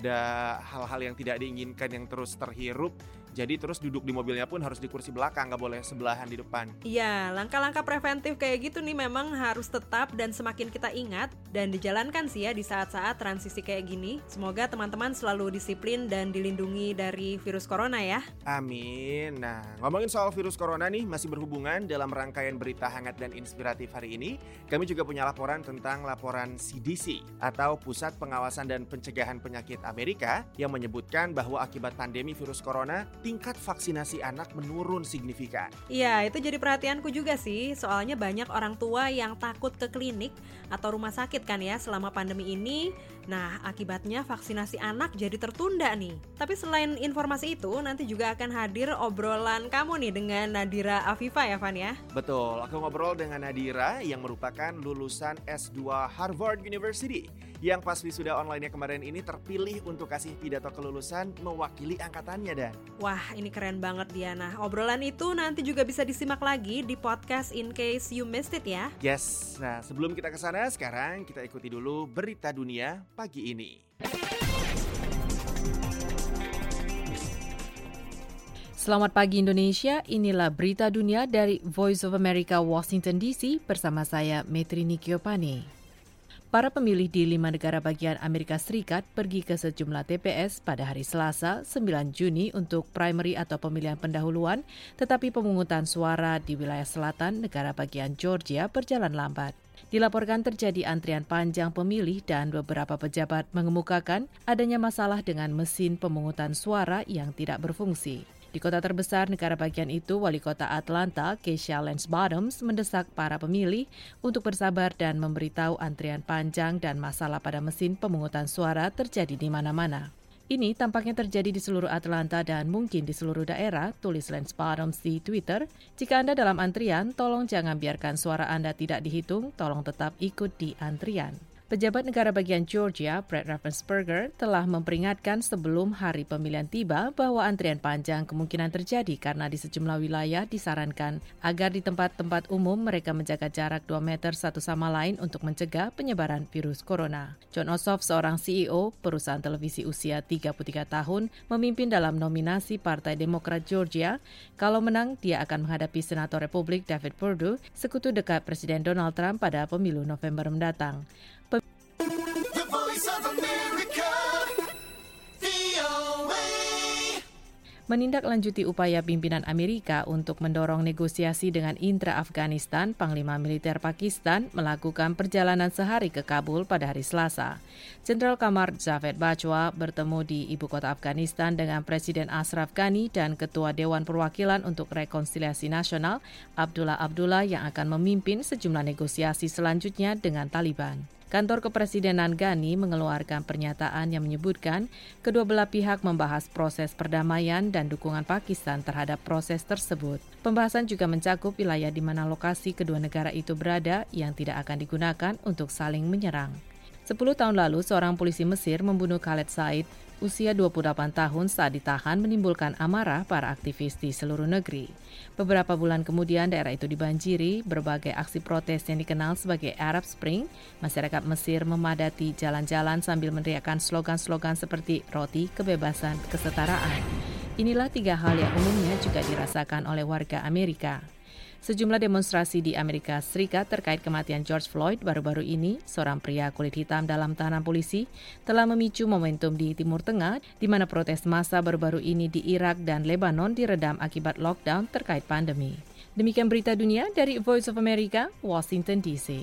ada hal-hal yang tidak diinginkan yang terus terhirup. Jadi terus duduk di mobilnya pun harus di kursi belakang, gak boleh sebelahan di depan. Iya, langkah-langkah preventif kayak gitu nih memang harus tetap dan semakin kita ingat dan dijalankan sih ya di saat-saat transisi kayak gini. Semoga teman-teman selalu disiplin dan dilindungi dari virus corona ya. Amin. Nah, ngomongin soal virus corona nih masih berhubungan dalam rangkaian berita hangat dan inspiratif hari ini. Kami juga punya laporan tentang laporan C D C atau Pusat Pengawasan dan Pencegahan Penyakit Amerika yang menyebutkan bahwa akibat pandemi virus corona tingkat vaksinasi anak menurun signifikan. Iya, itu jadi perhatianku juga sih. Soalnya banyak orang tua yang takut ke klinik atau rumah sakit kan ya selama pandemi ini. Nah, akibatnya vaksinasi anak jadi tertunda nih. Tapi selain informasi itu, nanti juga akan hadir obrolan kamu nih dengan Nadira Afifa ya, Van ya? Betul, aku ngobrol dengan Nadira yang merupakan lulusan S dua Harvard University yang pas wisuda online-nya kemarin ini terpilih untuk kasih pidato kelulusan mewakili angkatannya Dan. Wah, ini keren banget Diana. Obrolan itu nanti juga bisa disimak lagi di podcast In Case You Missed It ya. Yes, nah sebelum kita ke sana sekarang kita ikuti dulu berita dunia pagi ini. Selamat pagi Indonesia, inilah berita dunia dari Voice of America Washington D C bersama saya Metrini Kiopani. Para pemilih di lima negara bagian Amerika Serikat pergi ke sejumlah T P S pada hari Selasa, sembilan Juni untuk primary atau pemilihan pendahuluan, tetapi pemungutan suara di wilayah selatan negara bagian Georgia berjalan lambat. Dilaporkan terjadi antrian panjang pemilih dan beberapa pejabat mengemukakan adanya masalah dengan mesin pemungutan suara yang tidak berfungsi. Di kota terbesar negara bagian itu, Wali Kota Atlanta, Keisha Lance Bottoms, mendesak para pemilih untuk bersabar dan memberitahu antrian panjang dan masalah pada mesin pemungutan suara terjadi di mana-mana. Ini tampaknya terjadi di seluruh Atlanta dan mungkin di seluruh daerah, tulis Lance Bottoms di Twitter. Jika Anda dalam antrian, tolong jangan biarkan suara Anda tidak dihitung, tolong tetap ikut di antrian. Pejabat negara bagian Georgia, Brad Raffensperger, telah memperingatkan sebelum hari pemilihan tiba bahwa antrian panjang kemungkinan terjadi karena di sejumlah wilayah disarankan agar di tempat-tempat umum mereka menjaga jarak dua meter satu sama lain untuk mencegah penyebaran virus corona. John Ossoff, seorang C E O perusahaan televisi usia tiga puluh tiga tahun, memimpin dalam nominasi Partai Demokrat Georgia. Kalau menang, dia akan menghadapi Senator Republik David Perdue, sekutu dekat Presiden Donald Trump pada pemilu November mendatang. The Voice of America, V O A. Menindaklanjuti upaya pimpinan Amerika untuk mendorong negosiasi dengan intra-Afghanistan, Panglima Militer Pakistan melakukan perjalanan sehari ke Kabul pada hari Selasa. Jenderal Qamar Javed Bajwa bertemu di ibu kota Afghanistan dengan Presiden Ashraf Ghani dan Ketua Dewan Perwakilan untuk Rekonsiliasi Nasional, Abdullah Abdullah, yang akan memimpin sejumlah negosiasi selanjutnya dengan Taliban. Kantor Kepresidenan Ghani mengeluarkan pernyataan yang menyebutkan kedua belah pihak membahas proses perdamaian dan dukungan Pakistan terhadap proses tersebut. Pembahasan juga mencakup wilayah di mana lokasi kedua negara itu berada yang tidak akan digunakan untuk saling menyerang. Sepuluh tahun lalu, seorang polisi Mesir membunuh Khaled Said, usia dua puluh delapan tahun, saat ditahan menimbulkan amarah para aktivis di seluruh negeri. Beberapa bulan kemudian, daerah itu dibanjiri berbagai aksi protes yang dikenal sebagai Arab Spring. Masyarakat Mesir memadati jalan-jalan sambil meneriakkan slogan-slogan seperti roti, kebebasan, kesetaraan. Inilah tiga hal yang umumnya juga dirasakan oleh warga Amerika. Sejumlah demonstrasi di Amerika Serikat terkait kematian George Floyd baru-baru ini, seorang pria kulit hitam dalam tahanan polisi, telah memicu momentum di Timur Tengah, di mana protes massa baru-baru ini di Irak dan Lebanon diredam akibat lockdown terkait pandemi. Demikian berita dunia dari Voice of America, Washington D C.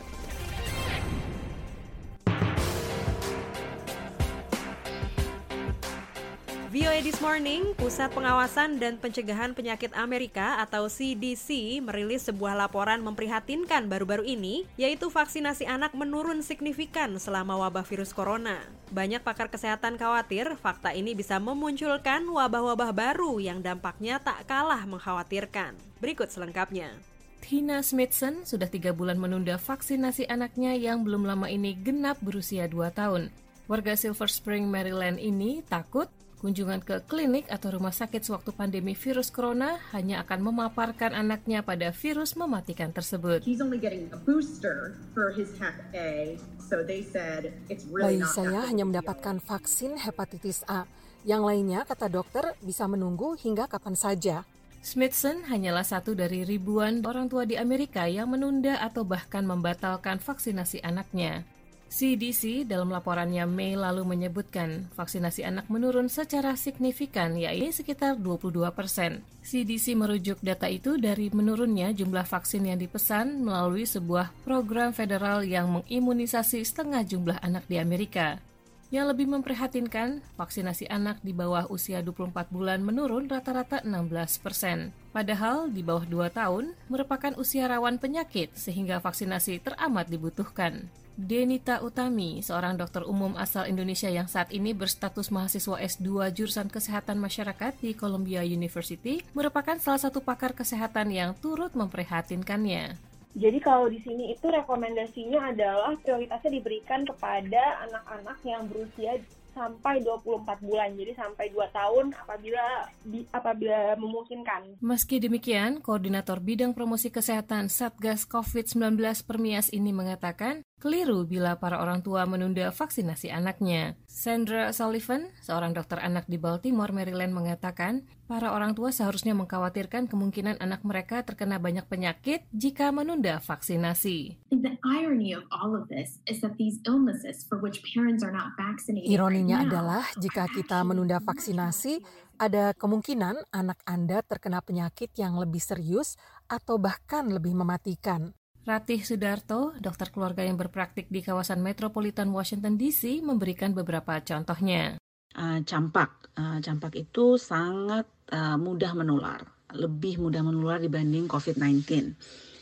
V O A This Morning, Pusat Pengawasan dan Pencegahan Penyakit Amerika atau C D C merilis sebuah laporan memprihatinkan baru-baru ini, yaitu vaksinasi anak menurun signifikan selama wabah virus corona. Banyak pakar kesehatan khawatir fakta ini bisa memunculkan wabah-wabah baru yang dampaknya tak kalah mengkhawatirkan. Berikut selengkapnya. Tina Smithson sudah tiga bulan menunda vaksinasi anaknya yang belum lama ini genap berusia dua tahun. Warga Silver Spring, Maryland ini takut kunjungan ke klinik atau rumah sakit sewaktu pandemi virus corona hanya akan memaparkan anaknya pada virus mematikan tersebut. Bayi saya hanya mendapatkan vaksin hepatitis A. Yang lainnya, kata dokter, bisa menunggu hingga kapan saja. Smithson hanyalah satu dari ribuan orang tua di Amerika yang menunda atau bahkan membatalkan vaksinasi anaknya. C D C dalam laporannya Mei lalu menyebutkan vaksinasi anak menurun secara signifikan, yaitu sekitar dua puluh dua persen. C D C merujuk data itu dari menurunnya jumlah vaksin yang dipesan melalui sebuah program federal yang mengimunisasi setengah jumlah anak di Amerika. Yang lebih memprihatinkan, vaksinasi anak di bawah usia dua puluh empat bulan menurun rata-rata enam belas persen. Padahal di bawah dua tahun merupakan usia rawan penyakit sehingga vaksinasi teramat dibutuhkan. Denita Utami, seorang dokter umum asal Indonesia yang saat ini berstatus mahasiswa S dua jurusan Kesehatan Masyarakat di Columbia University, merupakan salah satu pakar kesehatan yang turut memprihatinkannya. Jadi kalau di sini itu rekomendasinya adalah prioritasnya diberikan kepada anak-anak yang berusia sampai dua puluh empat bulan, jadi sampai dua tahun apabila di, apabila memungkinkan. Meski demikian, Koordinator Bidang Promosi Kesehatan Satgas covid sembilan belas Permias ini mengatakan, keliru bila para orang tua menunda vaksinasi anaknya. Sandra Sullivan, seorang dokter anak di Baltimore, Maryland, mengatakan, para orang tua seharusnya mengkhawatirkan kemungkinan anak mereka terkena banyak penyakit jika menunda vaksinasi. The irony of all of this is that these illnesses for which parents are not vaccinated. Ironinya adalah jika kita menunda vaksinasi, ada kemungkinan anak Anda terkena penyakit yang lebih serius atau bahkan lebih mematikan. Ratih Sudarto, dokter keluarga yang berpraktik di kawasan metropolitan Washington D C, memberikan beberapa contohnya. Uh, campak, uh, campak itu sangat uh, mudah menular, lebih mudah menular dibanding covid sembilan belas.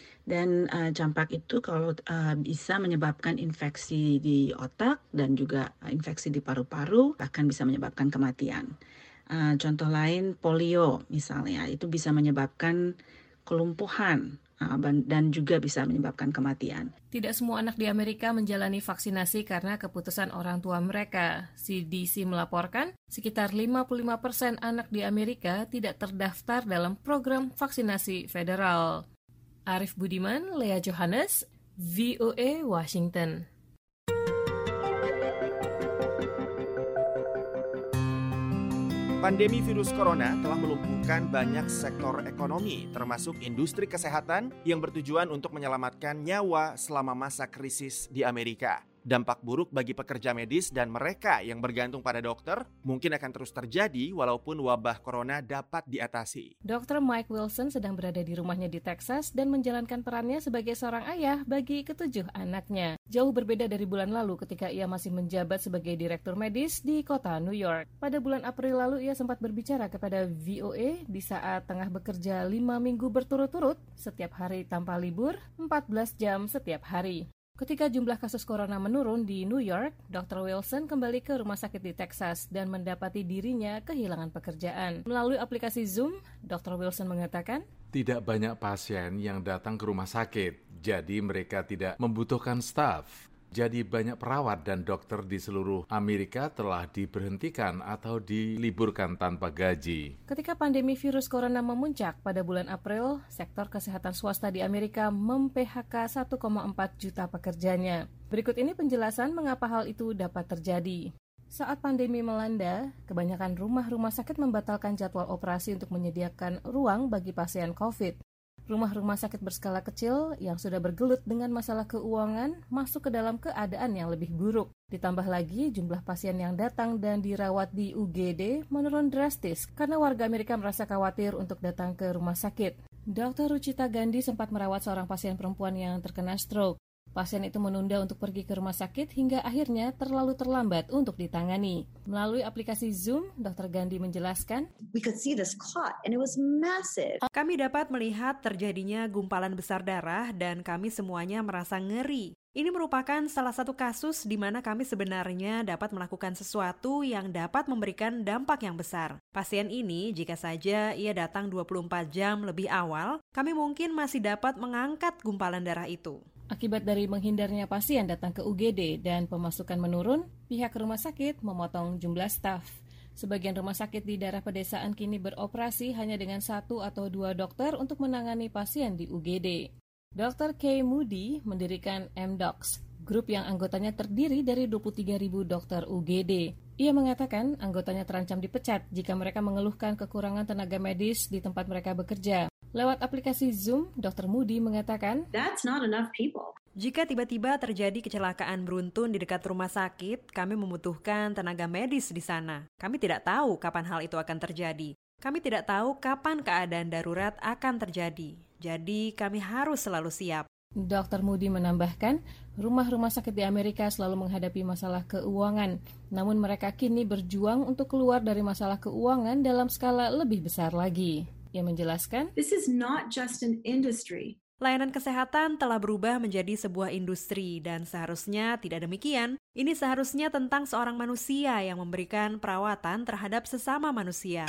Dan uh, campak itu kalau uh, bisa menyebabkan infeksi di otak dan juga uh, infeksi di paru-paru, bahkan bisa menyebabkan kematian. Uh, contoh lain polio misalnya, itu bisa menyebabkan kelumpuhan dan juga bisa menyebabkan kematian. Tidak semua anak di Amerika menjalani vaksinasi karena keputusan orang tua mereka. C D C melaporkan sekitar lima puluh lima persen anak di Amerika tidak terdaftar dalam program vaksinasi federal. Arif Budiman, Lea Johannes, V O A Washington. Pandemi virus corona telah melumpuhkan banyak sektor ekonomi, termasuk industri kesehatan yang bertujuan untuk menyelamatkan nyawa selama masa krisis di Amerika. Dampak buruk bagi pekerja medis dan mereka yang bergantung pada dokter mungkin akan terus terjadi walaupun wabah corona dapat diatasi. dokter Mike Wilson sedang berada di rumahnya di Texas dan menjalankan perannya sebagai seorang ayah bagi ketujuh anaknya. Jauh berbeda dari bulan lalu ketika ia masih menjabat sebagai direktur medis di kota New York. Pada bulan April lalu ia sempat berbicara kepada V O A di saat tengah bekerja lima minggu berturut-turut, setiap hari tanpa libur, empat belas jam setiap hari. Ketika jumlah kasus corona menurun di New York, dokter Wilson kembali ke rumah sakit di Texas dan mendapati dirinya kehilangan pekerjaan. Melalui aplikasi Zoom, dokter Wilson mengatakan, tidak banyak pasien yang datang ke rumah sakit, jadi mereka tidak membutuhkan staf. Jadi banyak perawat dan dokter di seluruh Amerika telah diberhentikan atau diliburkan tanpa gaji. Ketika pandemi virus corona memuncak pada bulan April, sektor kesehatan swasta di Amerika mem-P H K satu koma empat juta pekerjanya. Berikut ini penjelasan mengapa hal itu dapat terjadi. Saat pandemi melanda, kebanyakan rumah-rumah sakit membatalkan jadwal operasi untuk menyediakan ruang bagi pasien COVID. Rumah-rumah sakit berskala kecil yang sudah bergelut dengan masalah keuangan masuk ke dalam keadaan yang lebih buruk. Ditambah lagi jumlah pasien yang datang dan dirawat di U G D menurun drastis karena warga Amerika merasa khawatir untuk datang ke rumah sakit. dokter Ruchita Gandhi sempat merawat seorang pasien perempuan yang terkena stroke. Pasien itu menunda untuk pergi ke rumah sakit hingga akhirnya terlalu terlambat untuk ditangani. Melalui aplikasi Zoom, dokter Gandhi menjelaskan, We could see this clot and it was massive. Kami dapat melihat terjadinya gumpalan besar darah dan kami semuanya merasa ngeri. Ini merupakan salah satu kasus di mana kami sebenarnya dapat melakukan sesuatu yang dapat memberikan dampak yang besar. Pasien ini, jika saja ia datang dua puluh empat jam lebih awal, kami mungkin masih dapat mengangkat gumpalan darah itu. Akibat dari menghindarnya pasien datang ke U G D dan pemasukan menurun, pihak rumah sakit memotong jumlah staf. Sebagian rumah sakit di daerah pedesaan kini beroperasi hanya dengan satu atau dua dokter untuk menangani pasien di U G D. dokter Kay Moody mendirikan M D O C, grup yang anggotanya terdiri dari dua puluh tiga ribu dokter U G D. Ia mengatakan anggotanya terancam dipecat jika mereka mengeluhkan kekurangan tenaga medis di tempat mereka bekerja. Lewat aplikasi Zoom, dokter Moody mengatakan, That's not enough people. Jika tiba-tiba terjadi kecelakaan beruntun di dekat rumah sakit, kami membutuhkan tenaga medis di sana. Kami tidak tahu kapan hal itu akan terjadi. Kami tidak tahu kapan keadaan darurat akan terjadi. Jadi kami harus selalu siap. dokter Moody menambahkan, rumah-rumah sakit di Amerika selalu menghadapi masalah keuangan. Namun mereka kini berjuang untuk keluar dari masalah keuangan dalam skala lebih besar lagi. Ia menjelaskan, This is not just an industry. Layanan kesehatan telah berubah menjadi sebuah industri dan seharusnya tidak demikian. Ini seharusnya tentang seorang manusia yang memberikan perawatan terhadap sesama manusia.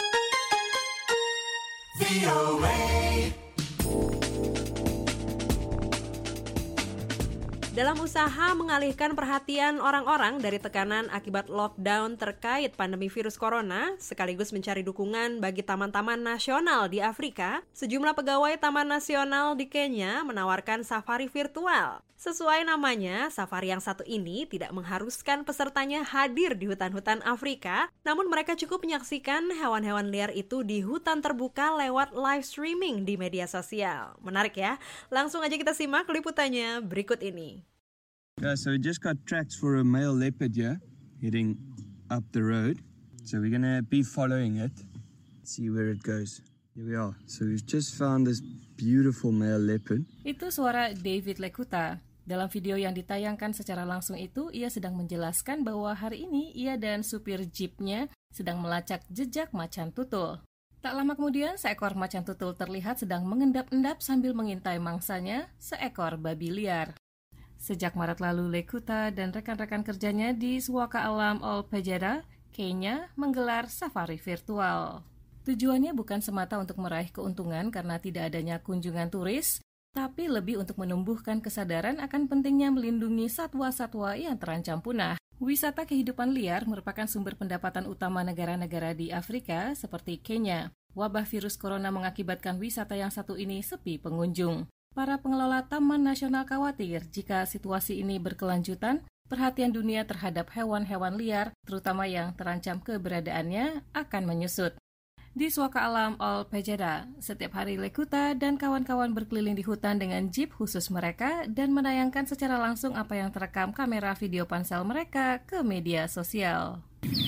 Dalam usaha mengalihkan perhatian orang-orang dari tekanan akibat lockdown terkait pandemi virus corona, sekaligus mencari dukungan bagi taman-taman nasional di Afrika, sejumlah pegawai Taman Nasional di Kenya menawarkan safari virtual. Sesuai namanya, safari yang satu ini tidak mengharuskan pesertanya hadir di hutan-hutan Afrika, namun mereka cukup menyaksikan hewan-hewan liar itu di hutan terbuka lewat live streaming di media sosial. Menarik ya? Langsung aja kita simak liputannya berikut ini. Yeah, so we just got tracks for a male leopard here, heading up the road. So we're going to be following it, see where it goes. Here we are. So we've just found this beautiful male leopard. Itu suara David Lekuta. Dalam video yang ditayangkan secara langsung itu, ia sedang menjelaskan bahwa hari ini ia dan supir jeepnya sedang melacak jejak macan tutul. Tak lama kemudian, seekor macan tutul terlihat sedang mengendap-endap sambil mengintai mangsanya, seekor babi liar. Sejak Maret lalu, Lekuta dan rekan-rekan kerjanya di Swaka Alam Ol Pejada, Kenya, menggelar safari virtual. Tujuannya bukan semata untuk meraih keuntungan karena tidak adanya kunjungan turis, tapi lebih untuk menumbuhkan kesadaran akan pentingnya melindungi satwa-satwa yang terancam punah. Wisata kehidupan liar merupakan sumber pendapatan utama negara-negara di Afrika seperti Kenya. Wabah virus corona mengakibatkan wisata yang satu ini sepi pengunjung. Para pengelola Taman Nasional khawatir jika situasi ini berkelanjutan, perhatian dunia terhadap hewan-hewan liar, terutama yang terancam keberadaannya, akan menyusut. Di Suaka Alam Ol Pejada, setiap hari Lekuta dan kawan-kawan berkeliling di hutan dengan jeep khusus mereka dan menayangkan secara langsung apa yang terekam kamera video ponsel mereka ke media sosial.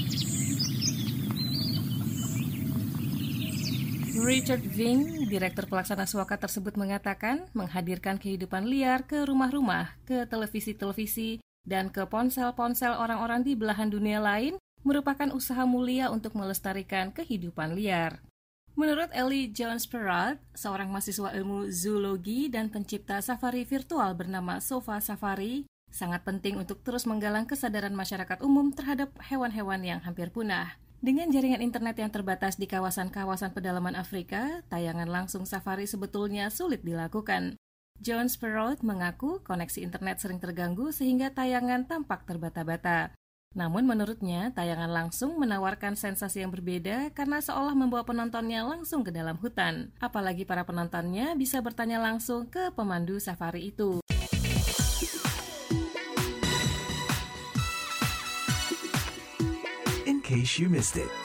Richard Ving, Direktur Pelaksana Suaka tersebut mengatakan menghadirkan kehidupan liar ke rumah-rumah, ke televisi-televisi, dan ke ponsel-ponsel orang-orang di belahan dunia lain merupakan usaha mulia untuk melestarikan kehidupan liar. Menurut Ellie Jones-Peralt, seorang mahasiswa ilmu zoologi dan pencipta safari virtual bernama Sofa Safari, sangat penting untuk terus menggalang kesadaran masyarakat umum terhadap hewan-hewan yang hampir punah. Dengan jaringan internet yang terbatas di kawasan-kawasan pedalaman Afrika, tayangan langsung safari sebetulnya sulit dilakukan. Jones-Peralt mengaku koneksi internet sering terganggu sehingga tayangan tampak terbata-bata. Namun menurutnya, tayangan langsung menawarkan sensasi yang berbeda karena seolah membawa penontonnya langsung ke dalam hutan. Apalagi para penontonnya bisa bertanya langsung ke pemandu safari itu. In case you missed it.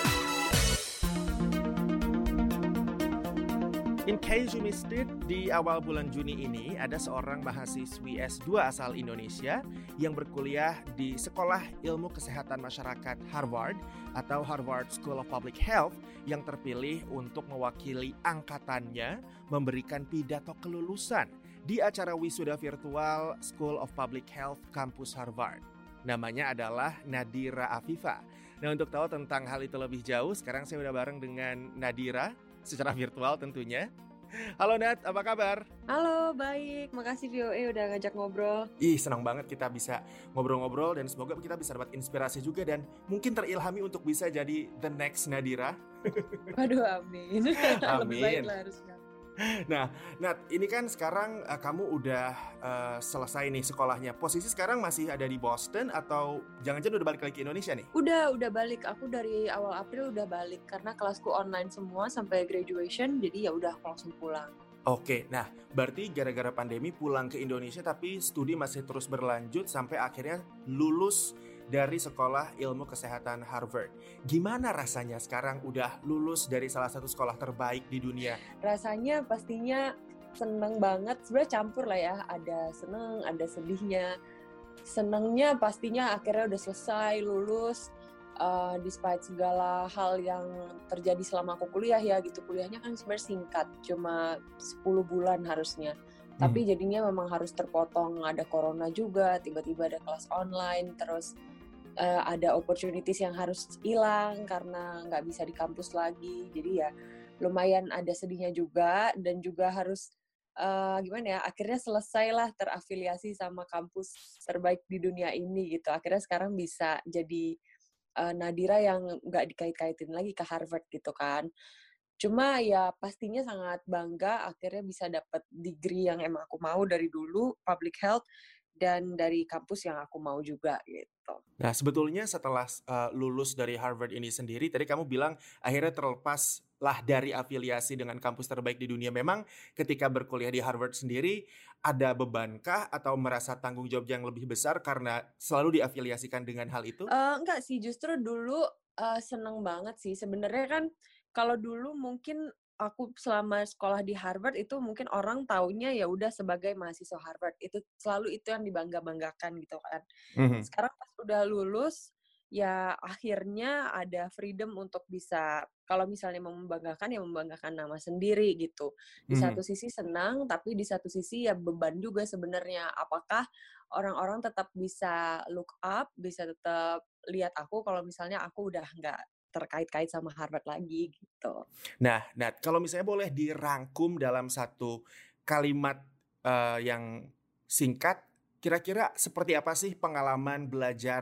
In case you missed it, di awal bulan Juni ini ada seorang mahasiswi S dua asal Indonesia yang berkuliah di Sekolah Ilmu Kesehatan Masyarakat Harvard atau Harvard School of Public Health yang terpilih untuk mewakili angkatannya memberikan pidato kelulusan di acara wisuda virtual School of Public Health Kampus Harvard. Namanya adalah Nadira Afifa. Nah, untuk tahu tentang hal itu lebih jauh, sekarang saya udah bareng dengan Nadira secara virtual tentunya. Halo Nat, apa kabar? Halo, baik. Makasih V O A udah ngajak ngobrol. Ih, senang banget kita bisa ngobrol-ngobrol dan semoga kita bisa dapat inspirasi juga dan mungkin terilhami untuk bisa jadi the next Nadira. Waduh, amin. Amin. Lebih baik lah harusnya. Nah, Nat, ini kan sekarang uh, kamu udah uh, selesai nih sekolahnya. Posisi sekarang masih ada di Boston atau jangan-jangan udah balik lagi ke Indonesia nih? Udah, udah balik. Aku dari awal April udah balik karena kelasku online semua sampai graduation, jadi ya udah aku langsung pulang. Oke, nah berarti gara-gara pandemi pulang ke Indonesia tapi studi masih terus berlanjut sampai akhirnya lulus dari Sekolah Ilmu Kesehatan Harvard. Gimana rasanya sekarang udah lulus dari salah satu sekolah terbaik di dunia? Rasanya pastinya seneng banget. Sebenarnya campur lah ya, ada seneng, ada sedihnya. Senengnya pastinya akhirnya udah selesai, lulus. Uh, despite segala hal yang terjadi selama aku kuliah ya gitu. Kuliahnya kan sebenarnya singkat, cuma sepuluh bulan harusnya. Hmm. Tapi jadinya memang harus terpotong, ada corona juga, tiba-tiba ada kelas online, terus Uh, ada opportunities yang harus hilang karena nggak bisa di kampus lagi. Jadi ya lumayan ada sedihnya juga dan juga harus uh, gimana ya, akhirnya selesailah terafiliasi sama kampus terbaik di dunia ini gitu. Akhirnya sekarang bisa jadi uh, Nadira yang nggak dikait-kaitin lagi ke Harvard gitu kan. Cuma ya pastinya sangat bangga akhirnya bisa dapat degree yang emang aku mau dari dulu, public health, dan dari kampus yang aku mau juga gitu. Nah, sebetulnya setelah uh, lulus dari Harvard ini sendiri, tadi kamu bilang akhirnya terlepas lah dari afiliasi dengan kampus terbaik di dunia. Memang ketika berkuliah di Harvard sendiri, ada bebankah atau merasa tanggung jawab yang lebih besar karena selalu diafiliasikan dengan hal itu? Uh, enggak sih, justru dulu uh, seneng banget sih. Sebenarnya kan kalau dulu mungkin aku selama sekolah di Harvard itu mungkin orang taunya ya udah sebagai mahasiswa Harvard. Itu selalu itu yang dibangga-banggakan gitu kan. Mm-hmm. Sekarang pas udah lulus, ya akhirnya ada freedom untuk bisa, kalau misalnya mau membanggakan ya membanggakan nama sendiri gitu. Di mm-hmm. satu sisi senang, tapi di satu sisi ya beban juga sebenarnya. Apakah orang-orang tetap bisa look up, bisa tetap lihat aku kalau misalnya aku udah nggak terkait-kait sama Harvard lagi gitu. Nah, Nat, kalau misalnya boleh dirangkum dalam satu kalimat uh, yang singkat, kira-kira seperti apa sih pengalaman belajar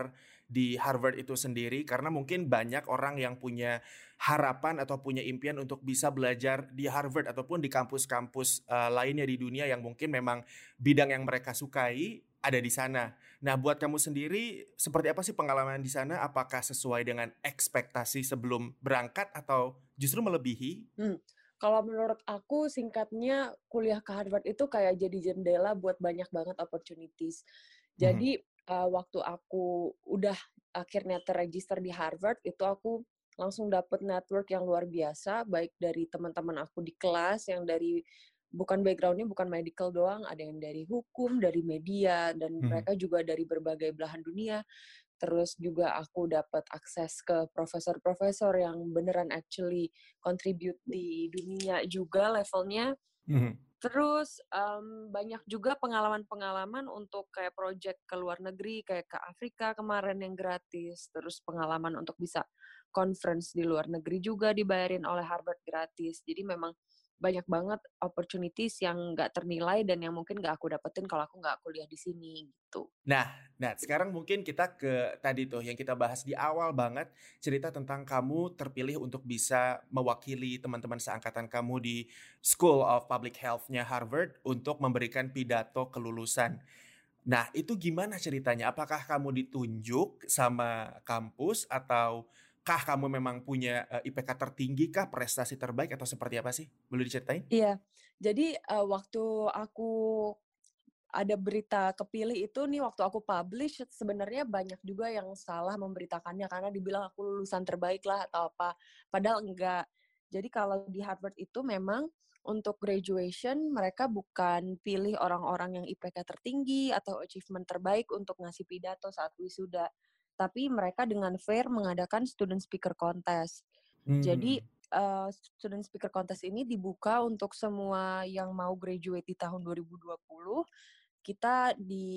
di Harvard itu sendiri? Karena mungkin banyak orang yang punya harapan atau punya impian untuk bisa belajar di Harvard ataupun di kampus-kampus uh, lainnya di dunia yang mungkin memang bidang yang mereka sukai ada di sana. Nah, buat kamu sendiri seperti apa sih pengalaman di sana? Apakah sesuai dengan ekspektasi sebelum berangkat atau justru melebihi? Hmm. Kalau menurut aku singkatnya kuliah ke Harvard itu kayak jadi jendela buat banyak banget opportunities. Jadi mm-hmm. uh, waktu aku udah akhirnya terregister di Harvard itu aku langsung dapet network yang luar biasa, baik dari teman-teman aku di kelas yang dari bukan backgroundnya bukan medical doang, ada yang dari hukum, dari media, dan mm-hmm. mereka juga dari berbagai belahan dunia. Terus juga aku dapat akses ke profesor-profesor yang beneran actually contribute di dunia juga levelnya. Mm-hmm. Terus um, banyak juga pengalaman-pengalaman untuk kayak project ke luar negeri, kayak ke Afrika kemarin yang gratis. Terus pengalaman untuk bisa conference di luar negeri juga dibayarin oleh Harvard gratis. Jadi memang banyak banget opportunities yang nggak ternilai dan yang mungkin nggak aku dapetin kalau aku nggak kuliah di sini gitu. Nah, nah sekarang mungkin kita ke tadi tuh yang kita bahas di awal banget, cerita tentang kamu terpilih untuk bisa mewakili teman-teman seangkatan kamu di School of Public Health-nya Harvard untuk memberikan pidato kelulusan. Nah, itu gimana ceritanya? Apakah kamu ditunjuk sama kampus atau kah kamu memang punya uh, I P K tertinggi kah, prestasi terbaik atau seperti apa sih? Boleh diceritain? Iya, jadi uh, waktu aku ada berita kepilih itu nih, waktu aku publish sebenarnya banyak juga yang salah memberitakannya karena dibilang aku lulusan terbaik lah atau apa, padahal enggak. Jadi kalau di Harvard itu memang untuk graduation mereka bukan pilih orang-orang yang I P K tertinggi atau achievement terbaik untuk ngasih pidato saat wisuda. Tapi mereka dengan fair mengadakan student speaker contest. Hmm. Jadi uh, student speaker contest ini dibuka untuk semua yang mau graduate di tahun dua ribu dua puluh. Kita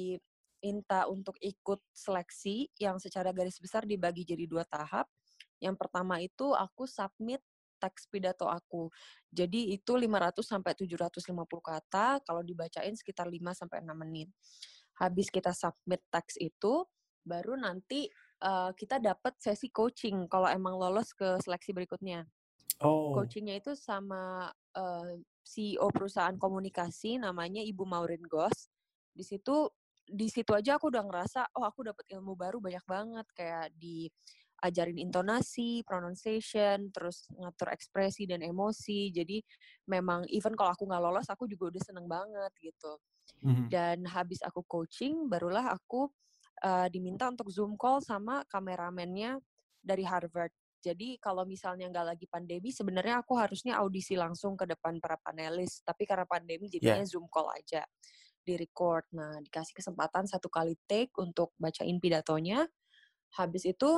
diminta untuk ikut seleksi yang secara garis besar dibagi jadi dua tahap. Yang pertama itu aku submit teks pidato aku. Jadi itu lima ratus sampai tujuh ratus lima puluh kata, kalau dibacain sekitar lima sampai enam menit. Habis kita submit teks itu, baru nanti uh, kita dapat sesi coaching kalau emang lolos ke seleksi berikutnya. Oh. Coachingnya itu sama uh, C E O perusahaan komunikasi namanya Ibu Maureen Goss. Di situ di situ aja aku udah ngerasa oh aku dapat ilmu baru banyak banget, kayak diajarin intonasi, pronunciation, terus ngatur ekspresi dan emosi. Jadi memang even kalau aku nggak lolos aku juga udah seneng banget gitu. Mm-hmm. Dan habis aku coaching barulah aku Uh, diminta untuk Zoom call sama kameramennya dari Harvard. Jadi kalau misalnya nggak lagi pandemi, sebenarnya aku harusnya audisi langsung ke depan para panelis. Tapi karena pandemi jadinya yeah. Zoom call aja, di record. Nah, dikasih kesempatan satu kali take untuk bacain pidatonya. Habis itu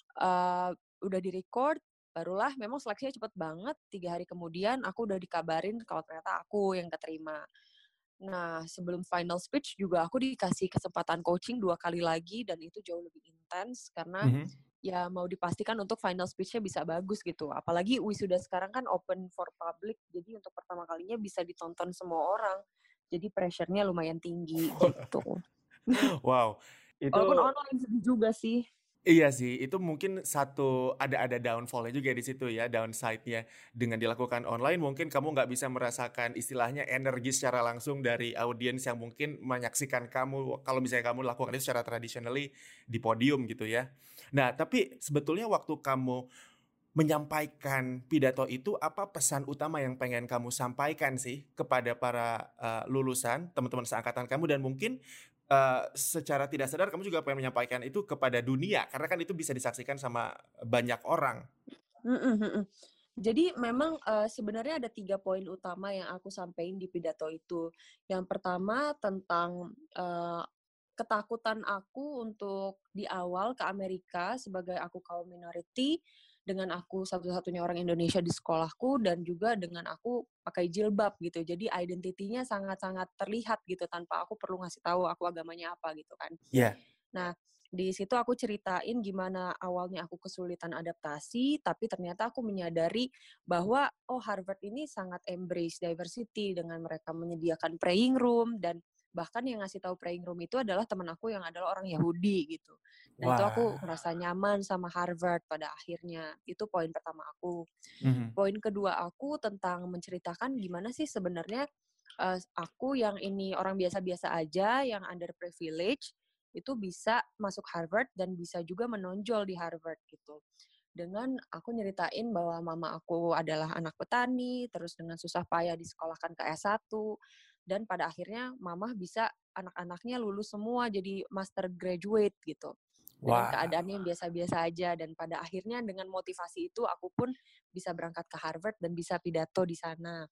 uh, udah di record, barulah memang seleksinya cepet banget. Tiga hari kemudian aku udah dikabarin kalau ternyata aku yang keterima. Nah, sebelum final speech juga aku dikasih kesempatan coaching dua kali lagi dan itu jauh lebih intens karena mm-hmm. ya mau dipastikan untuk final speech-nya bisa bagus gitu. Apalagi wisuda sekarang kan open for public, jadi untuk pertama kalinya bisa ditonton semua orang. Jadi pressure-nya lumayan tinggi gitu. Wow. Itu... Walaupun online sedih juga sih. Iya sih, itu mungkin satu ada ada downfall-nya juga di situ ya, downside-nya. Dengan dilakukan online mungkin kamu nggak bisa merasakan istilahnya energi secara langsung dari audiens yang mungkin menyaksikan kamu kalau misalnya kamu lakukan itu secara traditionally di podium gitu ya. Nah, tapi sebetulnya waktu kamu menyampaikan pidato itu, apa pesan utama yang pengen kamu sampaikan sih kepada para uh, lulusan, teman-teman seangkatan kamu, dan mungkin Uh, secara tidak sadar kamu juga pengen menyampaikan itu kepada dunia karena kan itu bisa disaksikan sama banyak orang. Mm-mm. Jadi memang uh, sebenarnya ada tiga poin utama yang aku sampaikan di pidato itu. Yang pertama tentang uh, ketakutan aku untuk di awal ke Amerika sebagai aku kaum minority, dengan aku satu-satunya orang Indonesia di sekolahku, dan juga dengan aku pakai jilbab gitu. Jadi identitinya sangat-sangat terlihat gitu tanpa aku perlu ngasih tahu aku agamanya apa gitu kan. Iya. Yeah. Nah, di situ aku ceritain gimana awalnya aku kesulitan adaptasi, tapi ternyata aku menyadari bahwa oh Harvard ini sangat embrace diversity dengan mereka menyediakan praying room dan Bahkan yang ngasih tahu praying room itu adalah teman aku yang adalah orang Yahudi gitu. Nah itu aku ngerasa nyaman sama Harvard pada akhirnya. Itu poin pertama aku. Mhm. Poin kedua aku tentang menceritakan gimana sih sebenarnya uh, aku yang ini orang biasa-biasa aja, yang underprivileged, itu bisa masuk Harvard dan bisa juga menonjol di Harvard gitu. Dengan aku nyeritain bahwa mama aku adalah anak petani, terus dengan susah payah disekolahkan ke S satu, dan pada akhirnya mama bisa anak-anaknya lulus semua jadi master graduate gitu. Dengan Wah. keadaannya yang biasa-biasa aja, dan pada akhirnya dengan motivasi itu aku pun bisa berangkat ke Harvard dan bisa pidato di sana.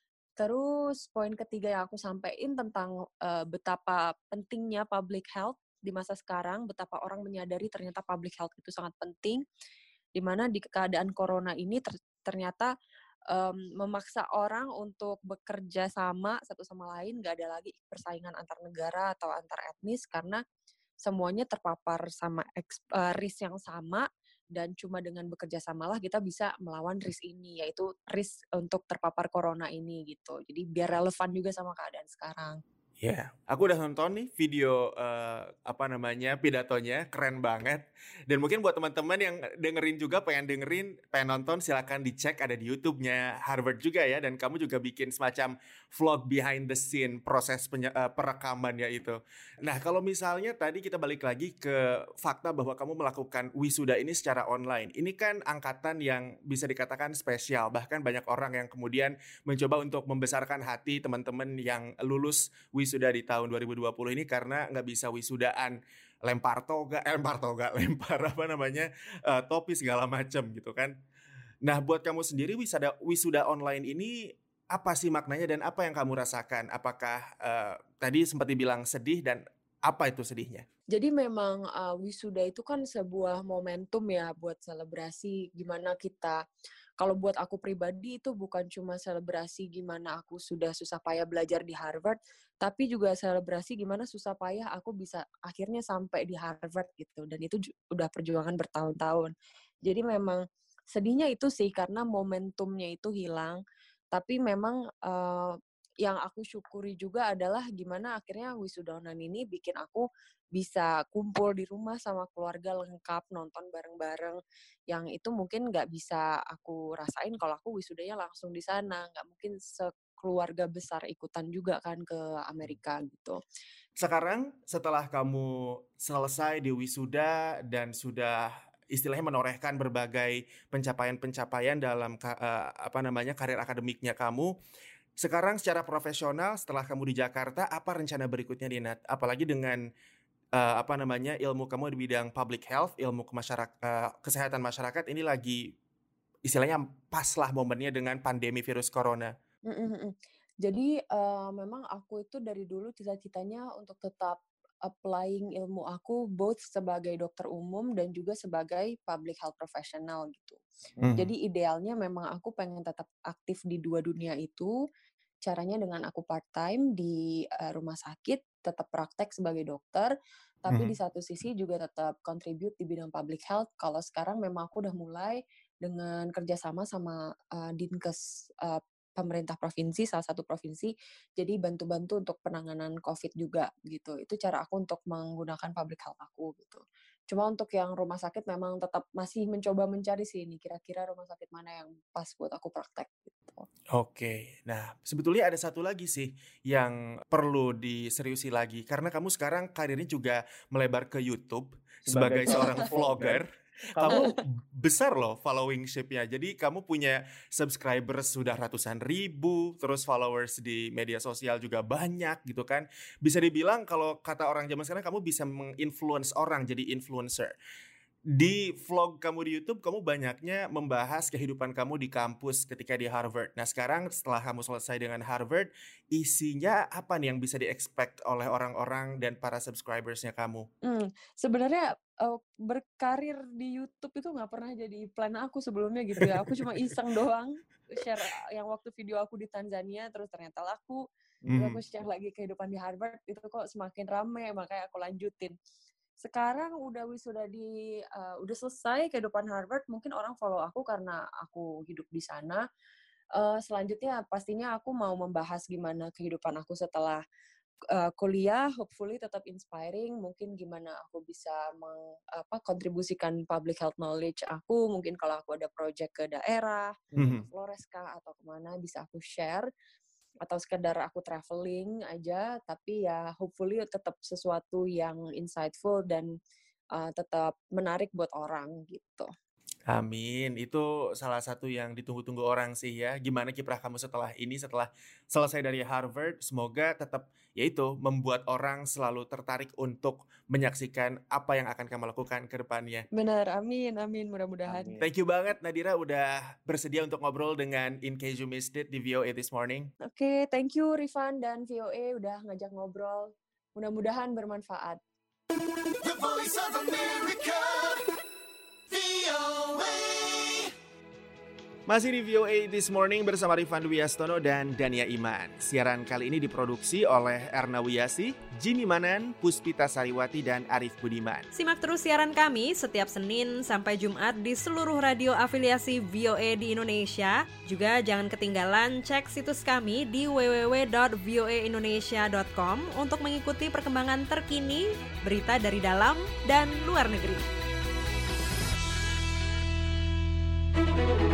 Terus poin ketiga yang aku sampaikan tentang uh, betapa pentingnya public health di masa sekarang, betapa orang menyadari ternyata public health itu sangat penting, di mana di keadaan corona ini ter, ternyata um, memaksa orang untuk bekerja sama satu sama lain, nggak ada lagi persaingan antar negara atau antar etnis, karena semuanya terpapar sama eks, uh, risk yang sama, dan cuma dengan bekerja samalah kita bisa melawan risk ini, yaitu risk untuk terpapar corona ini gitu. Jadi biar relevan juga sama keadaan sekarang. Ya, yeah. Aku udah nonton nih video uh, apa namanya pidatonya, keren banget. Dan mungkin buat teman-teman yang dengerin juga, pengen dengerin, pengen nonton, silakan dicek, ada di YouTube-nya Harvard juga ya. Dan kamu juga bikin semacam vlog behind the scene proses penye- uh, perekamannya itu. Nah, kalau misalnya tadi kita balik lagi ke fakta bahwa kamu melakukan wisuda ini secara online. Ini kan angkatan yang bisa dikatakan spesial. Bahkan banyak orang yang kemudian mencoba untuk membesarkan hati teman-teman yang lulus wisuda sudah di tahun dua ribu dua puluh ini karena nggak bisa wisudaan, lempar toga, eh, lempar toga, lempar apa namanya uh, topi segala macam gitu kan. Nah buat kamu sendiri wisuda wisuda online ini apa sih maknanya dan apa yang kamu rasakan? Apakah uh, tadi sempat dibilang sedih dan apa itu sedihnya? Jadi memang uh, wisuda itu kan sebuah momentum ya buat selebrasi gimana kita. Kalau buat aku pribadi itu bukan cuma selebrasi gimana aku sudah susah payah belajar di Harvard, tapi juga selebrasi gimana susah payah aku bisa akhirnya sampai di Harvard gitu. Dan itu ju- udah perjuangan bertahun-tahun. Jadi memang sedihnya itu sih karena momentumnya itu hilang. Tapi memang uh, yang aku syukuri juga adalah gimana akhirnya wisuda online ini bikin aku bisa kumpul di rumah sama keluarga lengkap, nonton bareng-bareng, yang itu mungkin nggak bisa aku rasain kalau aku wisudanya langsung di sana, nggak mungkin sekeluarga besar ikutan juga kan ke Amerika gitu. Sekarang setelah kamu selesai di wisuda dan sudah istilahnya menorehkan berbagai pencapaian-pencapaian dalam uh, apa namanya karir akademiknya kamu, sekarang secara profesional setelah kamu di Jakarta, apa rencana berikutnya Dinat? Apalagi dengan uh, apa namanya ilmu kamu di bidang public health, ilmu kemasyarakat, uh, kesehatan masyarakat ini lagi istilahnya pas lah momennya dengan pandemi virus corona. Mm-mm. Jadi uh, memang aku itu dari dulu cita-citanya untuk tetap applying ilmu aku both sebagai dokter umum dan juga sebagai public health professional gitu. Mm. Jadi idealnya memang aku pengen tetap aktif di dua dunia itu. Caranya dengan aku part-time di uh, rumah sakit, tetap praktek sebagai dokter, tapi mm. di satu sisi juga tetap contribute di bidang public health. Kalau sekarang memang aku udah mulai dengan kerjasama sama uh, Dinkes uh, pemerintah provinsi, salah satu provinsi, jadi bantu-bantu untuk penanganan COVID juga gitu. Itu cara aku untuk menggunakan public health aku gitu. Cuma untuk yang rumah sakit memang tetap masih mencoba mencari sih ini kira-kira rumah sakit mana yang pas buat aku praktek gitu. Oke, nah sebetulnya ada satu lagi sih yang perlu diseriusi lagi karena kamu sekarang karirnya juga melebar ke YouTube sebagai, sebagai seorang vlogger. Kamu besar loh followingship-nya. Jadi kamu punya subscribers sudah ratusan ribu, terus followers di media sosial juga banyak gitu kan. Bisa dibilang kalau kata orang zaman sekarang kamu bisa menginfluence orang jadi influencer. Di vlog kamu di YouTube, kamu banyaknya membahas kehidupan kamu di kampus ketika di Harvard. Nah sekarang setelah kamu selesai dengan Harvard, isinya apa nih yang bisa di-expect oleh orang-orang dan para subscribersnya kamu? Hmm, sebenarnya uh, berkarir di YouTube itu nggak pernah jadi plan aku sebelumnya gitu ya. Aku cuma iseng doang share yang waktu video aku di Tanzania, terus ternyata laku. Hmm. Terus aku share lagi kehidupan di Harvard, itu kok semakin rame, makanya aku lanjutin. Sekarang udah wisuda di uh, udah selesai kehidupan Harvard, mungkin orang follow aku karena aku hidup di sana. Uh, selanjutnya pastinya aku mau membahas gimana kehidupan aku setelah uh, kuliah hopefully tetap inspiring. Mungkin gimana aku bisa meng, apa kontribusikan public health knowledge aku. Mungkin kalau aku ada project ke daerah, Mhm. ke Flores kah atau kemana bisa aku share. Atau sekedar aku traveling aja, tapi ya hopefully tetap sesuatu yang insightful dan uh, tetap menarik buat orang gitu. Amin. Itu salah satu yang ditunggu-tunggu orang sih ya. Gimana kiprah kamu setelah ini, setelah selesai dari Harvard, semoga tetap yaitu membuat orang selalu tertarik untuk menyaksikan apa yang akan kamu lakukan ke depannya. Benar, amin, amin, mudah-mudahan. Thank you banget Nadira udah bersedia untuk ngobrol dengan In Case You Missed It di V O A This Morning. Oke, thank you Rifan dan V O A udah ngajak ngobrol. Mudah-mudahan bermanfaat. The Voice of America, V O A. Masih di V O A This Morning bersama Rifan Dwi Astono dan Dania Iman. Siaran kali ini diproduksi oleh Erna Wiyasi, Jimmy Manan, Puspita Sariwati, dan Arif Budiman. Simak terus siaran kami setiap Senin sampai Jumat di seluruh radio afiliasi V O A di Indonesia. Juga jangan ketinggalan cek situs kami di w w w dot v o a indonesia dot com untuk mengikuti perkembangan terkini, berita dari dalam dan luar negeri.